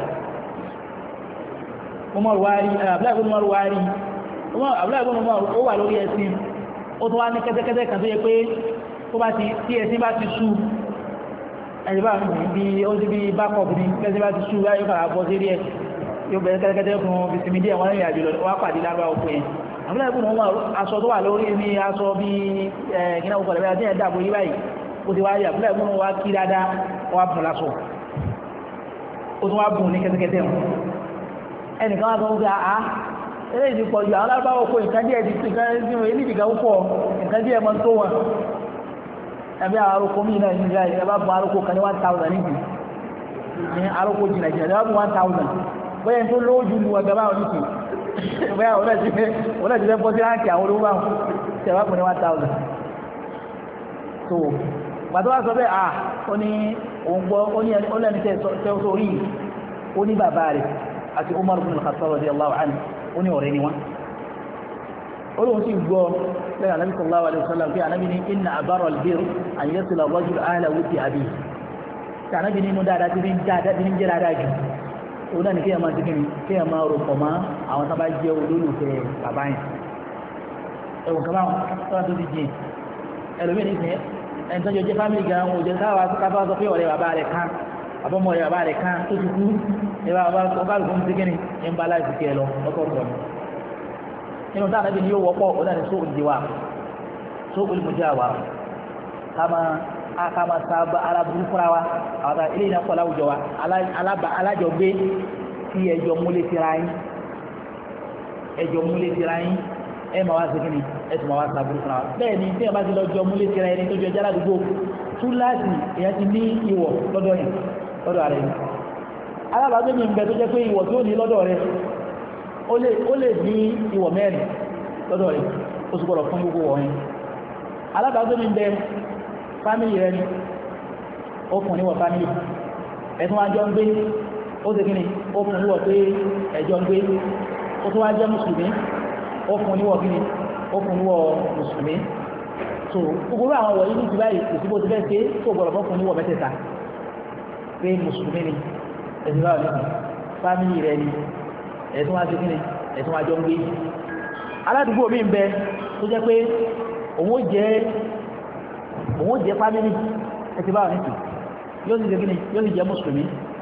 Abdullahi ibn Umar ó wà lórí ẹṣin ó tó wá ní kẹ́tẹ́kẹ́tẹ́ kan tó yẹ pé tí ẹṣin bá ti sú ẹ̀yìnbá bí ó ti bí backup ní kẹ́tẹ́ bá ti sú láyé kàrà bọ́ sí rí ẹ̀ yóò bẹ̀rẹ̀ kẹ́tẹ́kẹ́tẹ́ fún bisimidi àwọn ìrìn àjò lọ wá pàdé lágbà òkú yẹn Abdullahi ibn Umar aṣọ tó wà lórí ní aṣọ bí gíná òkú ọ̀lẹ́bẹ̀rẹ̀ àti ẹ̀dàbò yí báyìí ó ti wá rí Abdullahi ibn Umar wá kí dáadáa wá bùn lásọ ó tún wá bùn ní kẹ́tẹ́kẹ́tẹ́ ẹnìkan wá sọ wípé àá eré ìdí pọ̀ jù àwọn alábáwọ̀ kó nǹkan díẹ̀ ti nídìgá púpọ̀ nǹkan díẹ̀ mọ́ tó wọn ẹbí àwọn arókó mí náà ní ìgbà ẹbá bọ́ arókó kan ní 1000 níbi ní arókó jìnà ẹbá bọ́ 1000 bóyá tó lóòjù lu ọgbà báwọn nìkì bóyá òun náà ti fẹ́ bọ́ sí ráǹkì àwọn olówó báwọn tí ẹbá bọ́ ní 1000 so pàtó wá sọ bẹ́ẹ̀ à ó ní òun gbọ́ ó lẹ́ni tẹ́ sórí ó ní bàbá rẹ̀ àti Umar ibn al-Khattab radiyallahu anhu ó ní ọ̀rẹ́ ni wọ́n olóhun sì gbọ́ lẹ́yìn Ànábì sallallahu alaihi wasallam pé Ànábì ní inna abarra al-birr an yasila ar-rajulu ahla wuddi abihi tí Ànábì nínú dáadáa tí ń jẹ́ dáadáa jù òun náà ní kéèyàn máa dìgbìn kéèyàn máa rò pọ̀ mọ́ àwọn tó bá jẹ́ olólùfẹ́ bàbá yẹn ẹ̀wọ̀n kan báwọn tó tó ti jìn ẹlòmíì nìsín ẹni tó jọ jẹ́ fámìlì gan wọn ò jẹ́ káwá sọ pé ọ̀rẹ́ bàbá rẹ̀ kan àbọ̀mọ̀ ọ̀rẹ́ bàbá rẹ̀ kan tó ti kú ìbá ọba lùkún ti kíni ń bá láti kẹ́ lọ lọ́tọ̀ọ̀tọ̀ nínú táwọn ẹbí ni yóò wọ́pọ̀ ó náà ní sóòlù diwa sóòlù mujawa kama sábà aláburú fúnra wa àwọn ilé ìnáwó aláwùjọ wa alájọgbé tí ẹjọ́ múlẹ̀ tira yín ẹjọ́ múlẹ̀ tira yín ẹ máa wá sí kíni ẹ tún máa wá sábúrú fúnra wa bẹ́ẹ̀ ni tí ẹ bá ti lọ jọ múlẹ̀ tira ẹni tó jọ jẹ́ aládùúgbò túláàsì èèyàn ti ní ìwọ̀ lọ́dọ̀ yẹn lọ́dọ̀ ààrẹ yìí alábàágbé mi ń bẹ tó jẹ́ pé ìwọ̀ tó ní lọ́dọ̀ rẹ̀ ó lè ní ìwọ̀ mẹ́rin lọ́dọ̀ rẹ̀ ó sì gbọ́dọ̀ fún gbogbo wọ̀nyí alábàágbé mi ń bẹ fámìlì rẹ̀ ni ó fún níwọ̀ fámìlì ẹ̀tún wájọ́ ń gbé ó sì kíni ó fún níwọ̀ pé ẹjọ́ ń gbé ó tún wájọ́ mùsùlùmí ó fún níwọ̀ kíni ó fún níwọ̀ mùsùlùmí so gbogbo àwọn wọ̀nyí ní ti báyìí kò sí bó ti fẹ́ ṣe tó gbọ́dọ̀ fún níwọ̀ mẹ́tẹ̀ẹ̀ta pé mùsùlùmí ni ẹ̀sìn báwọn nìkan fámìlì rẹ̀ ni ẹ̀tún wájọ́ kíni ẹ̀tún wájọ́ ń gbé aládùúgbò mi ń bẹ tó jẹ́ pé òun jẹ́ fámílì ẹ̀tì báwọn nìtì yóò sì jẹ́ gíní yóò sì jẹ́ mùsùlùmí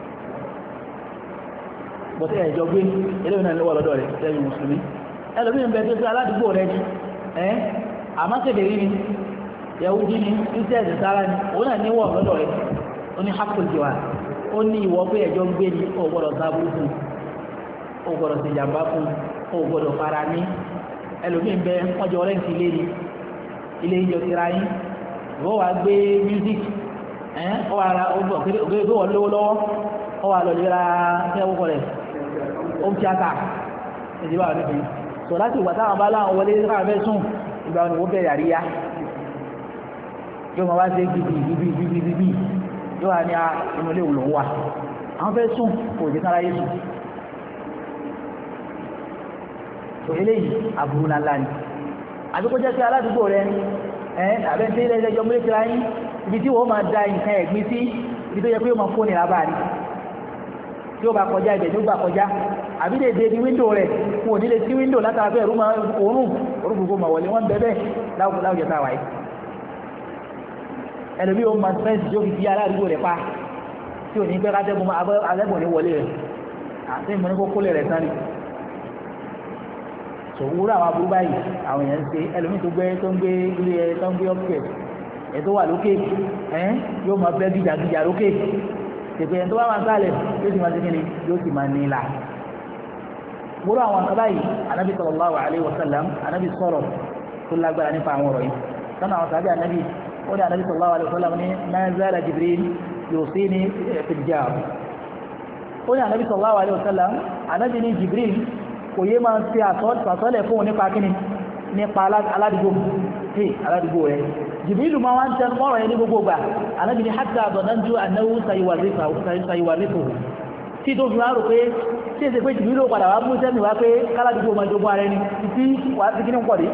bọ̀tí ẹ̀jọ gbé eléwìn náà lọ́wọ́ lọ́dọ̀ rẹ̀ lẹ́yìn mùsùlùmí ẹlòmí ń bẹ tó sí aládùúgbò rẹ̀ ni àmásẹ̀dẹ̀ rí ni yahudi ni christian sára ni òun náà níwọ̀ lọ́dọ̀ rẹ̀ ó ní hapòjìwà ó ní ìwọ pé ẹ̀jọ gbé ni ó gbọ́dọ̀ sábú fún ó gbọ́dọ̀ sí ìjàmbá fún ó gbọ́dọ̀ fara ní ẹlòmí ń bẹ wọ́n jọ rẹ́ǹtì ilé ìjọ tira yín wọ́n wá gbé music ọ wà ra ògbé wọ́n lówó lọ́wọ́ ọ wà lọ lè ra ẹwọ́kọ̀ rẹ̀ home theatre ìdíbà wọn níbi so láti ìgbà táwọn bá láwọn wọlé káwọn fẹ́ sùn ìgbà wọn ni wọ́n bẹ̀rẹ̀ àríyá yóò máa wá sí gbìgbì yóò wá ní inú ilé òun lòún wà àwọn fẹ́ sùn kò jẹ́ kára yé sùn so eléyìí àbúrú ńlá ni àbíkó jẹ́ sí aládùúgbò rẹ̀ àbẹ́ tí ilẹ̀ ẹjọ́ múlé tíra yín ibi tí wọ́n máa da nǹkan ẹ̀gbin sí ibi tó yẹ pé ó máa fún ìrà bá rí tí ó bá kọjá ibẹ̀ tí ó gbà kọjá àbí lè dé ní wíńdò rẹ̀ wọn ò ní lè sí wíńdò látara pé ẹ̀rú òórùn gbogbo máa wọlé wọ́n bẹ́ẹ̀ láwùjọ táwa yìí ẹlòmí ó máa fẹ́ǹsì tí ó fi di aládùúgbò rẹ̀ pa tí ò ní pẹ́ kátẹ́gùn alẹ́gùn ní wọlé rẹ̀ àti ìmọ̀ ní kókó lè rẹ̀ sáré so wúrà àwọn aburú báyìí àwọn èèyàn ń ṣe ẹlòmíì tó ń gbé ilé ẹ tó ń gbé ọkẹ ẹ tó wà lókè yóò máa bẹ gíjàgíjà lókè tèpè ẹ tó bá máa ń sálẹ̀ yóò sì máa ṣe kíni yóò sì máa nílà wúrà àwọn nǹkan báyìí anabi sallallahu alayhi wa sallam anabi sọ̀rọ̀ tó lágbára nípa àwọn ọ̀rọ̀ yìí sọ́nà àwọn sàbí anabi ó ní anabi sallallahu alayhi wa sallam ní ma zala Jibril yusini fil jar ó ní anabi sallallahu alayhi wa sallam anabi ní Jibril kò yé máa ń fi àsọ́lẹ̀ fún nípa kíni nípa aládùúgbò rẹ̀ Jibrilu máa wá ń tẹnu mọ́rọ̀ yẹn ní gbogbo gbà anábìíní hatta àbọ̀dájú anáwó sayuwarrifuhu tí tó fi máa rò pé tí èsè pé Jibrilu padà wá mú sẹ́mi wá pé káládùúgbò máa jogún ara ẹni tí wà á ti kíní ń pọ̀ dé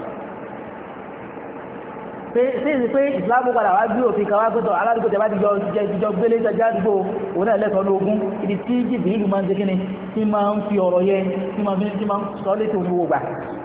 tí èsè pé ìsìlámù padà wá gbé òfin kan wá pẹ́tọ̀ aládùúgbò tẹ́ bá ti jọ gbélé jẹjá àdúgbò òun náà lẹ́tọ̀ọ́ lógún ibi tí Jibrilu máa ń ṣe kíni tí máa ń fi ọ̀rọ̀ yẹn tí máa ń sọ létí òun gbogbo gbà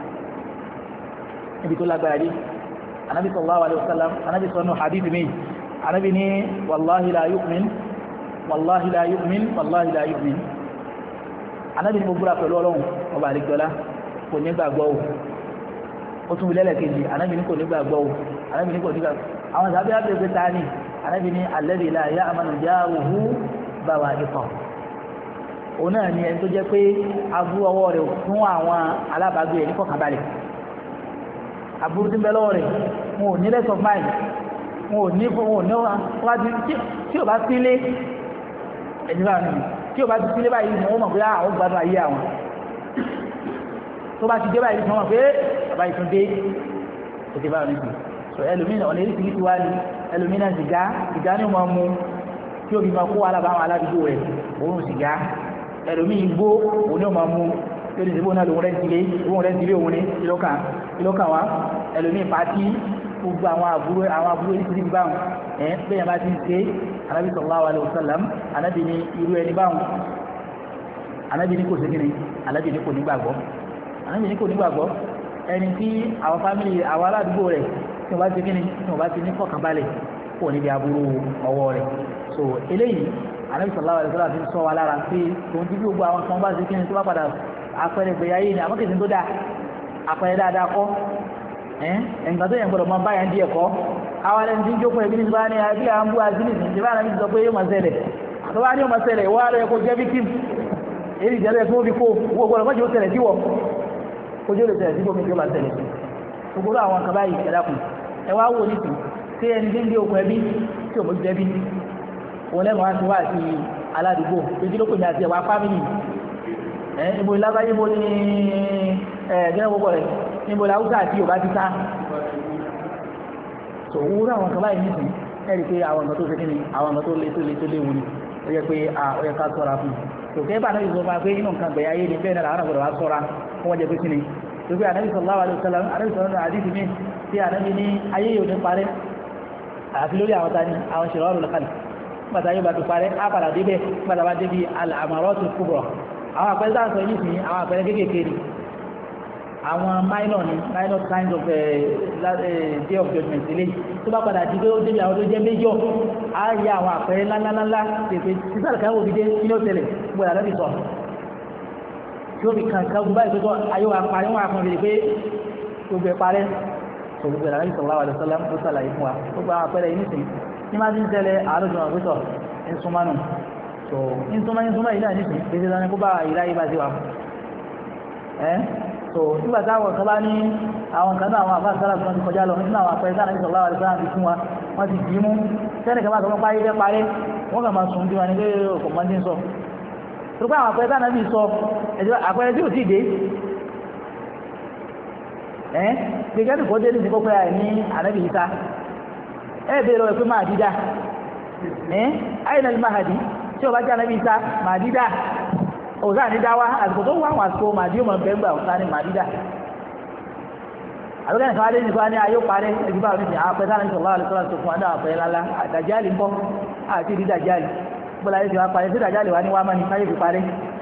ibi tó lágbára dé anabi sallallahu alaihi wasallam anabi sọnù hadith mi anabi ní wallahi la yu'min wallahi la yu'min wallahi la yu'min anabi ní mo búra pẹ̀lú ọlọ́run ọba àlejòlá kò ní gbàgbọ́ o ó tún lẹ́lẹ̀ kejì anabi ní kò ní gbàgbọ́ o anabi ní kò ní gbàgbọ́ àwọn sábẹ́ àbẹ̀gbẹ̀ ta ni anabi ní alladhi la ya'manu jaruhu bawa'iqah òun náà ni ẹni tó jẹ́ pé aburú ọwọ́ rẹ̀ fún àwọn alábàágbé ẹ̀ ní kọ̀kànbalẹ̀ aburú tí ń bẹ lọ́wọ́ rẹ̀ wọn ò ní less of mind wọn ò ní wájú tí ò bá sílé ẹ̀dínlá nìyí tí ò bá ti sílé báyìí wọ́n mọ̀ pé àwọn gbádùn ayé àwọn tó bá ti dé báyìí wọ́n mọ̀ pé bàbá yìí tún dé ètè báyìí nìyí so ẹlòmínà ọ̀nà èyí ti wá ní ẹlòmínà sìgá ní ọmọ mu tí ó fi máa kó alábàáwọn aládùúgbò rẹ̀ òun sìgá ẹlòmí igbó òun ní ọmọ mú tí ó ní ìsìnkú náà lòun rẹ̀ sílé òun ní ìlọ́kàn wá ẹlòmí pàtí gbogbo àwọn àbúrò ìsìnkú báhùn bẹ́yàn bá ti ń ṣe anábì sallallahu alaihi wasallam anábì ní irú ẹni báhùn Ànábì ní kò sí kíni Ànábì ní kò nígbàgbọ́ Ànábì ní kò nígbàgbọ́ ẹni tí àwọn fámìlì àwọn aládùúgbò rẹ̀ tí wọ́n bá ti kíni tí wọ́n bá ti ní fọkànbalẹ̀ kò níbi aburú ọwọ́ rẹ̀ so eléyìí Ànábì sallallahu alaihi wasallam fi sọ wa lára pé tòun ti bí gbogbo àwọn kan bá ti kíni tó bá padà apẹ̀rẹ̀ gbẹ̀yàyé ni àmọ́kèsí tó dáa apẹ̀rẹ̀ dáadáa kọ́ ẹ̀ǹkan tó yẹn gbọ́dọ̀ máa bá yẹn díẹ̀ kọ́ àwọn ẹni tí ń jókòó ẹbí ní bá ní àbí à ń bú àzínìsì ní bá nàbí sọ pé yóò máa ṣẹlẹ̀ tó bá ní yóò máa ṣẹlẹ̀ wá lọ ẹkọ jẹ́ victim èyí ìjẹ́lẹ̀ tó fi kó owó gbọ́dọ̀ mọ́jú ó ṣẹlẹ̀ síwọ̀ ojú ó lè ṣẹlẹ̀ síwọ̀ mi tí ó máa ṣẹlẹ̀ gbogbo àwọn kan báyìí ẹ̀dàkùn ẹ wá wò nìsín tí ẹni tí ń dé okùn ẹbí tí ò mójú ẹbí òun lẹ́mọ̀ wá sí wá sí aládùúgbò ojú ló pè mí àti ẹ̀wà fámìlì ibo ìlábáyé mo ní ẹ̀ẹ́dẹ́rẹ́ gbogbo rẹ̀ níbo la Haúsá àti Yorùbá ti sá tó wúrọ̀ àwọn kan báyìí nìsín ẹ̀rí pé àwọn nǹkan tó ṣe kíni àwọn nǹkan tó léwu ni ó yẹ pé ó yẹ ká ṣọ́ra fún tó kẹ́ bá anábì sọ fún wa pé inú nǹkan gbẹ̀yà ayé ni bẹ́ẹ̀ náà àwọn àgbọ̀dọ̀ wa ṣọ́ra fún wọn jẹ pé kíni tó pé anábì sallallahu alaihi wasallam anábì sọ̀rọ̀ náà àdìsí mi tí anábì ní ayé yóò ní parẹ́ àfi lórí àwọn tani àwọn ṣèrọ̀rùn lọ́kàlì gbàtà yóò bá ti parẹ́ á padà débẹ̀ gbàtà bá débi al-amaratul kubra àwọn àpẹẹrẹ sáà sọ yìí sí àwọn àpẹẹrẹ kéékèèké ni àwọn minor signs of day of judgment ilé tó bá padà di pé ó débi àwọn tó jẹ́ major á yẹ àwọn àpẹẹrẹ ńláńláńlá pèpè sísàlẹ̀ kan wò fi dé kí ló tẹ̀lẹ̀ gbọ́dọ̀ lọ́bì sọ tí ó fi kankan gbogbo báyìí tó ayé wa parí wọn àfọ̀n fèrè pé gbogbo ẹ̀ parẹ́ tó gbogbo ẹ̀ lọ́bì sallallahu alaihi wasallam tó sàlàyé fún wa gbogbo àwọn àpẹẹrẹ yìí nìsín ní máa ti ń tẹ̀lé àárọ̀jọ̀ àgbẹ̀tọ̀ ìsúnmánu tó ìsúnmá yìí náà nìsín pèsè sani kó bá ìráyè bá ti wà so nígbà táwọn kan bá ní àwọn kan náà àwọn àbá sára kan ti kọjá lọ nínú àwọn àpẹẹrẹ sára ní sallallahu alaihi wasallam ti fún wa wọ́n ti dì í mú sẹ́nì kan bá sọ fún páyé fẹ́ parẹ́ wọ́n kàn máa sùn bí wọn ní pé kò mọ́ ní sọ tó pé àwọn àpẹẹrẹ sára bí sọ àpẹẹrẹ tí ò tí ì dé gẹ́gẹ́ bí kò dé ní ìsìnkú pé ní ànábì Ìsá bèèrè rẹ̀ pé máa dídá àyìnà ní Mahdi tí ó bá jẹ́ ànábì Ìsá máa dídá òsà ní dáwà àsìkò tó wà wọn àsìkò màdí òmò bẹ́gbà òsà ní màdídà àbúkẹ́ nìkan wá dé nìkan ní ayó parẹ́ ẹgbẹ́ àwọn ènìyàn apẹ́ sáà ní sọ̀rọ̀ àwọn ìṣọ́lá tó fún adá àpẹ́ lálá àdàjálì ń bọ́ àti ìdí dàjálì bọ́lá yóò ti wá parẹ́ sí dàjálì wá ní wá mọ́ni káyé fi parẹ́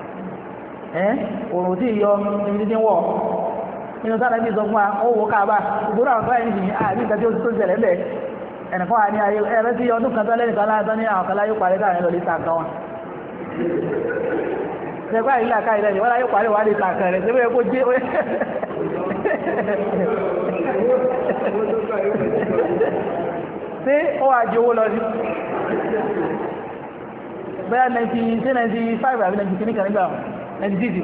òrùn tí yọ ibi títí wọ̀ nínú sáà nàbí sọ fún wa ó wò káàbà ìgbóná àwọn fáyà nìyí àbí nǹkan tí ó tó ṣẹlẹ̀ bẹ́ẹ̀ ẹnìkan wà ní ayé ẹ̀rẹ́ sí ọdún kan tó lẹ́nìkan láàtọ́ ní àwọn kan láyó parẹ́ káàrin lọ lè ta nǹkan wọn ṣẹ̀gbá ìlà ká ilẹ̀ ìwọ́n láyé parí wà lè tàkà rẹ̀ ṣẹ́gbẹ́ ẹkó jẹ́ ṣé ó wà jẹ́ owó lọ sí bẹ́ẹ̀ 95 àbí 90 kìíní kan nígbà 96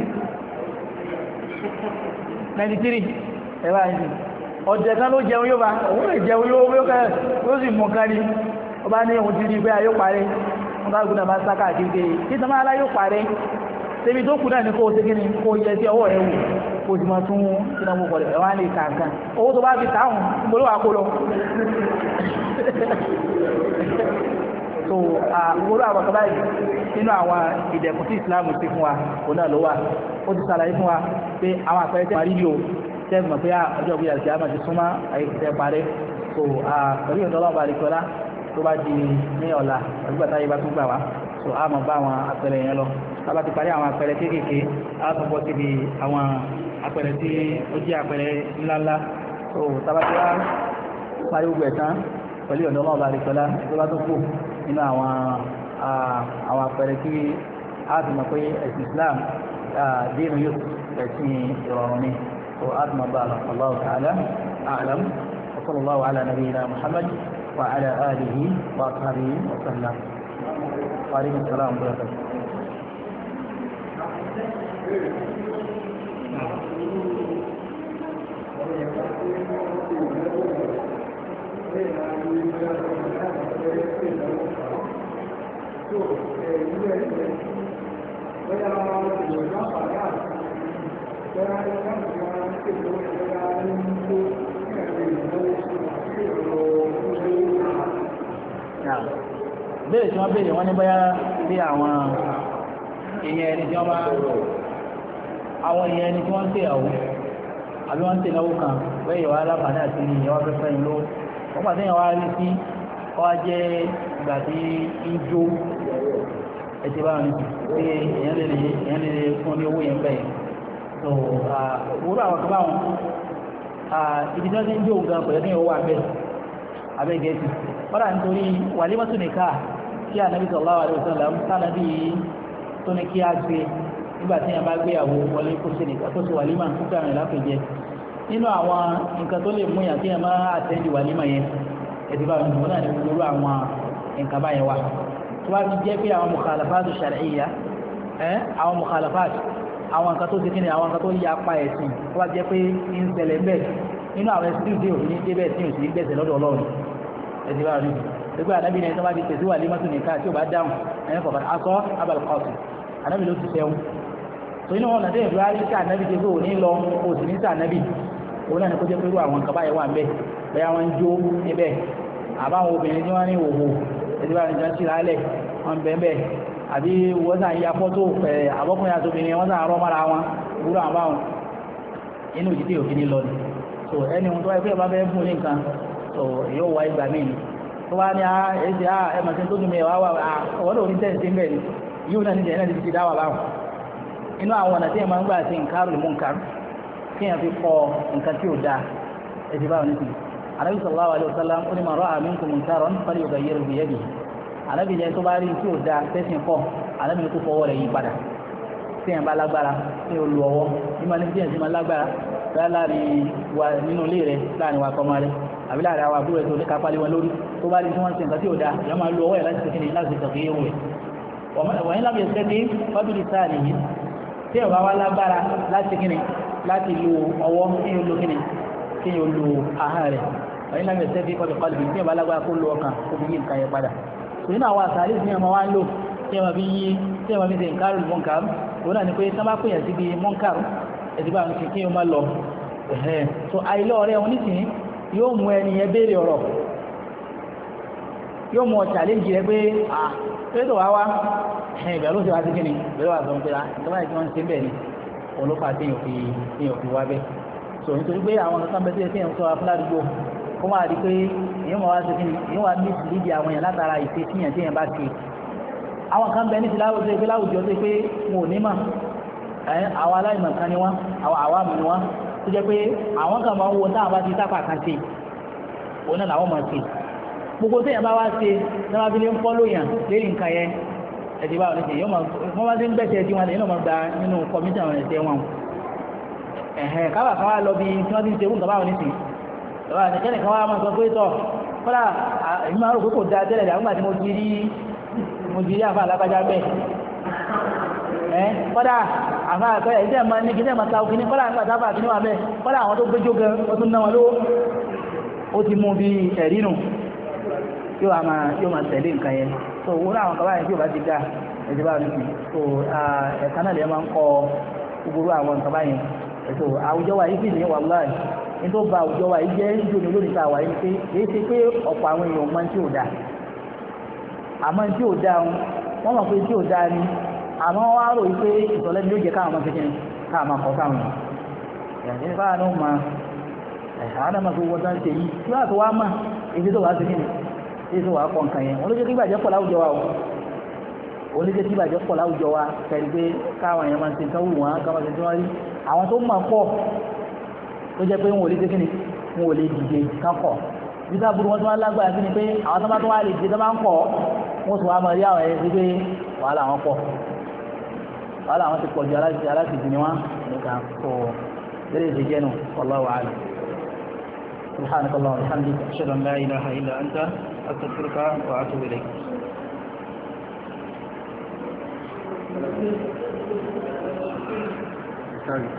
93 ẹ̀wà ìsìn ọ̀jẹ̀ kan ló jẹun yóò bá òun lè jẹun yóò sì mú kan ní ọba ní òun ti rí pé ayó parí wọ́n bá gúnnà máa sáká àkíkẹ́ tí tọ́mọ́ aláyó parí tẹ́bí tó kù náà ní kó o ṣe kí ni kó o yẹ sí ọwọ́ rẹ̀ wò kó o sì máa tún ìnáwó pọ̀ rẹ̀ wá lè ta nǹkan owó tó bá fi táwọn ìgbòló wà kó lọ so ìgbòló àwọn kan báyìí nínú àwọn ìdẹ̀kùn tí Islam ti fún wa òun náà ló wà ó ti ṣàlàyé fún wa pé àwọn àpẹẹrẹ tẹ́ parí yóò tẹ́ mọ̀ pé ọjọ́ ìgbéyàwó ti àmà ti súnmọ́ àyè tẹ́ parẹ́ so pẹ̀lú ìdọ́lọ́wọ́ àríkọ́lá tó bá di ní ọ̀la àgbàtà yìí bá tún gbà wá so a mọ̀ bá àwọn àpẹẹrẹ yẹn lọ tábà ti parí àwọn àpẹẹrẹ kéékèèké a tún bọ́ síbi àwọn àpẹẹrẹ tí ó jẹ́ àpẹẹrẹ ńláńlá so tábà ti wá parí gbogbo ẹ̀tàn pẹ̀lú ìdọ́lọ́wọ́ àríkọ́lá tó bá tún kù nínú àwọn àpẹẹrẹ tí a ti mọ̀ pé ẹ̀sìn Islam dínú yóò ẹ̀sìn ìrọ̀rùn ni so a ti mọ̀ bá Allahu ta'ala a'lam wa sallallahu ala nabiyyina Muhammad وعلى آله وأصحابه وسلم وعليكم السلام ورحمة الله béèrè tí wọ́n béèrè wọ́n ní bóyá bí àwọn èèyàn ẹni tí wọ́n bá àwọn èèyàn ẹni tí wọ́n ń tèyàwó àbí wọ́n ń tèyàwó kan bẹ́ẹ̀ yẹ̀wò alábàání àti ìyẹn wọ́n fẹ́ fẹ́ yín ló wọ́n pàṣẹ yẹn wá rí sí wọ́n á jẹ́ ìgbà tí ń jó ẹtì báwọn ní pé èèyàn lè fún ní owó yẹn bẹ́ẹ̀ so wúrọ̀ àwọn kan báwọn ibi tí wọ́n ti ń jó nǹkan pẹ̀lú ní owó abẹ́ gẹ̀ẹ́sì wọ́n nítorí wàlímọ́tò nìkan tí Ànábì sallallahu alaihi wasallam tánàbí tó ní kí á gbé nígbà tí yẹn bá gbéyàwó wọlé kó ṣe nìkan tó ṣe wàlímà nígbà rìn lápèjẹ nínú àwọn nǹkan tó lè mú yàn tí yẹn máa àtẹ́ndì wàlímà yẹn ẹ̀dí bá wọn náà ní gbogbo àwọn nǹkan báyẹn wà tó bá fi jẹ́ pé àwọn mukhalafat shar'iyya àwọn mukhalafat àwọn nǹkan tó ti kíni àwọn nǹkan tó yí apá ẹ̀sìn tó bá jẹ́ pé ń ṣẹlẹ̀ bẹ́ẹ̀ nínú àwọn ẹ̀sìn tí òfin ní débẹ̀ tí òsì ń gbẹ̀sẹ̀ lọ́dọ̀ Ọlọ́run ẹ̀dí bá wọn nígbà Ànábì ní ẹni tó bá ti tẹ̀sí wàlímà tó nìkan tí ò bá dáhùn ẹ̀yìn kọ̀ọ̀kan aṣọ Abul Qasim Ànábì ló ti sẹ́wọ̀n so inú ọ̀nà tẹ́yìn fúra rí sí ànábì tí ó ní lọ oṣù ní sí ànábì òun náà ni kó jẹ́ pé irú àwọn nǹkan báyìí wà ń bẹ̀ bẹ́ẹ̀ wọ́n ń jó níbẹ̀ àbáwọn obìnrin tí wọ́n ní òwò ẹ̀dí bá nìkan sí lálẹ̀ wọ́n bẹ̀ bẹ̀ àbí wọ́n sàn ya fọ́tò àbọ́kùnrin àti obìnrin wọ́n sàn rọ́ mọ́ra wọn irú àwọn báwọn inú ìdíje òfin ní lọ ni so ẹni ohun tó wáyé pé ọba fẹ́ bùn ní nǹkan so yóò wá ìgbà míì ni tó wá ní ẹ̀sì ẹ̀mọ̀sí tó dùn mí wá wà ọ̀wọ́n lórí tẹ̀sí ń bẹ̀ ni yíò náà ní jẹ́ náà ti dá wà báwọn inú àwọn ọ̀nà tí ẹ máa ń gbà sí nǹkan munkar kí ẹ fi kọ nǹkan tí ó dáa ẹ̀sìn báwọn ní sí Ànábì sallallahu alaihi wasallam ó ní man ra'a minkum munkaran falyughayyirhu biyadihi Ànábì jẹ́ tó bá rí tí ó dáa tẹ́sìn kọ́ Ànábì tó fọwọ́ rẹ̀ yí padà tí ẹ bá lágbára tí ó lu ọwọ́ ní ma ní bí ẹ ti máa lágbára bá láàrin wa nínú ilé rẹ láàrin wa kọ́ máa rẹ àbí láàrin àwọn àbúrò ẹ̀ tó ní kápá lé wọn lórí tó bá rí tí wọ́n ń ṣe nǹkan tí ó dáa ìyá máa lu ọwọ́ ẹ̀ láti tẹ̀kí láti tẹ̀kí ewu rẹ̀ wọ̀nyí lábẹ́ ìṣẹ́kí fábílì sáà nìyí tí ọba wá lágbára láti kíni láti lo ọwọ́ kíyàn lo kíni kíyàn lo ahọ́n rẹ̀ ọ̀yìn lábẹ́ sẹ́fí kọ́bí kọ́lùbí tí ọba lágbára kó lo ọkàn kó fi yí nǹkan yẹn padà so nínú àwọn àsàlẹ̀ tí ọmọ wá ń lò tí ọmọ fi yí tí ọmọ fi ṣe nǹkan rẹ̀ mọ́nkàrù òun náà ni pé sábà pè yàn síbi mọ́nkàrù ẹ̀dìbà ń fi kíyàn má lọ so àìlọ́ rẹ̀ wọn nísìnyí yóò mú ẹni yẹn béèrè ọ̀rọ̀ yóò mú ọ challenge rẹ pé pé tó wá wá ìbẹ̀rù sí wá sí kíni ìbẹ̀rù wà sọ pé ìjọba ìjọba ń ṣe bẹ́ẹ̀ ni olófà tí yóò fi wá bẹ́ẹ̀ so nítorí pé àwọn nǹkan bẹ́ẹ̀ tí yẹn sọ afúládùúgbò kó máa di pé èyí wọ́n wá sí kíni èyí wọ́n wá ní ìdíje àwọn èèyàn látara ìṣe tíyàn tí yẹn bá ṣe àwọn kan bẹ́ẹ̀ ní ti láwùjọ pé láwùjọ tó pé wọn ò ní mà àwọn aláìmọ̀ kan ni wọ́n àwọn àwàmù ni wọ́n tó jẹ́ pé àwọn kan máa ń wo táwọn bá ti sápà kan ṣe òun náà làwọn máa ṣe gbogbo tí èèyàn bá wá ṣe ní wọ́n fi lè ń fọ́lò yàn lérí nǹkan yẹn ẹ̀dì báwọn ní ṣe wọ́n bá ti ń bẹ̀ṣẹ̀ tí wọ́n lè náà gba nínú kọmítì àwọn ẹ̀ṣẹ̀ wọn kábà kan wá lọ bí tí wọ́n ti ń ṣe fún báwọn ní ṣe ìwà àtẹ̀kẹ́nì kan wá máa sọ pé tọ̀ kọ́lá èmi máa rò pé kò dáa tẹ́lẹ̀ dà nígbà tí mo ti rí àfa alágbájá bẹ́ẹ̀ kọ́dà àfa àkọ́yà ìdí ẹ̀ máa ní kí ní ẹ̀ máa ta òkè ní kọ́lá nígbà tábà kí ní wà bẹ́ẹ̀ kọ́lá àwọn tó gbéjó gan ó tún ná wọn lówó ó ti mú bí ẹ̀rí nù yóò máa tẹ̀lé nǹkan yẹn so wọ́n àwọn kaba yẹn tí o bá ti dá ẹ̀jẹ̀ bá nìkan so ẹ̀ka náà lè máa ń kọ́ gbogbo àwọn kaba yẹn so àwùjọ wa yìí sì ní wàláì ní tó ba àwùjọ wa yìí jẹ́ níjó ní olórí ta wà yìí pé èyí ti pé ọ̀pọ̀ àwọn èèyàn máa ń tí ò dáa àmọ́ tí ò dáa wọ́n mọ̀ pé tí ò dáa ni àmọ́ wọ́n á rò yìí pé ìtọ́lẹ́ni yóò jẹ́ káwọn máa fi kí ni káwọn máa kọ́ káwọn yẹn báwa náà máa àwọn náà máa fi wọ́n tán ṣe yìí tí wọ́n á tó wá mà èyí tó wàá fi kí ni èyí tó wàá pọ̀ nǹkan yẹn olójó tí ìbàjẹ́ pọ̀ láwùjọ wa o olójó tí ìbàjẹ́ pọ̀ láwùjọ wa kẹ́rì pé káwọn èèyàn máa ń ṣe nǹkan wù wọ́n káwọn ṣe tí wọ́n rí àwọn tó máa pọ̀ tó jẹ́ pé wọn ò lè ṣe kí ni wọn ò lè dìde kánkọ̀ bí sábúrú wọn tó wá lágbára sí ni pé àwọn tó bá tó wá lè dìde tó bá ń kọ̀ wọ́n tó wá máa rí àwọn ẹ̀yẹ sí pé wàhálà wọn pọ̀ wàhálà wọn ti pọ̀ ju aláṣìṣì ni wọ́n nìkan kò lérè ṣe jẹ́nu wallahu a'lam. سبحانك اللهم وبحمدك أشهد أن لا إله إلا أنت أستغفرك وأتوب إليك.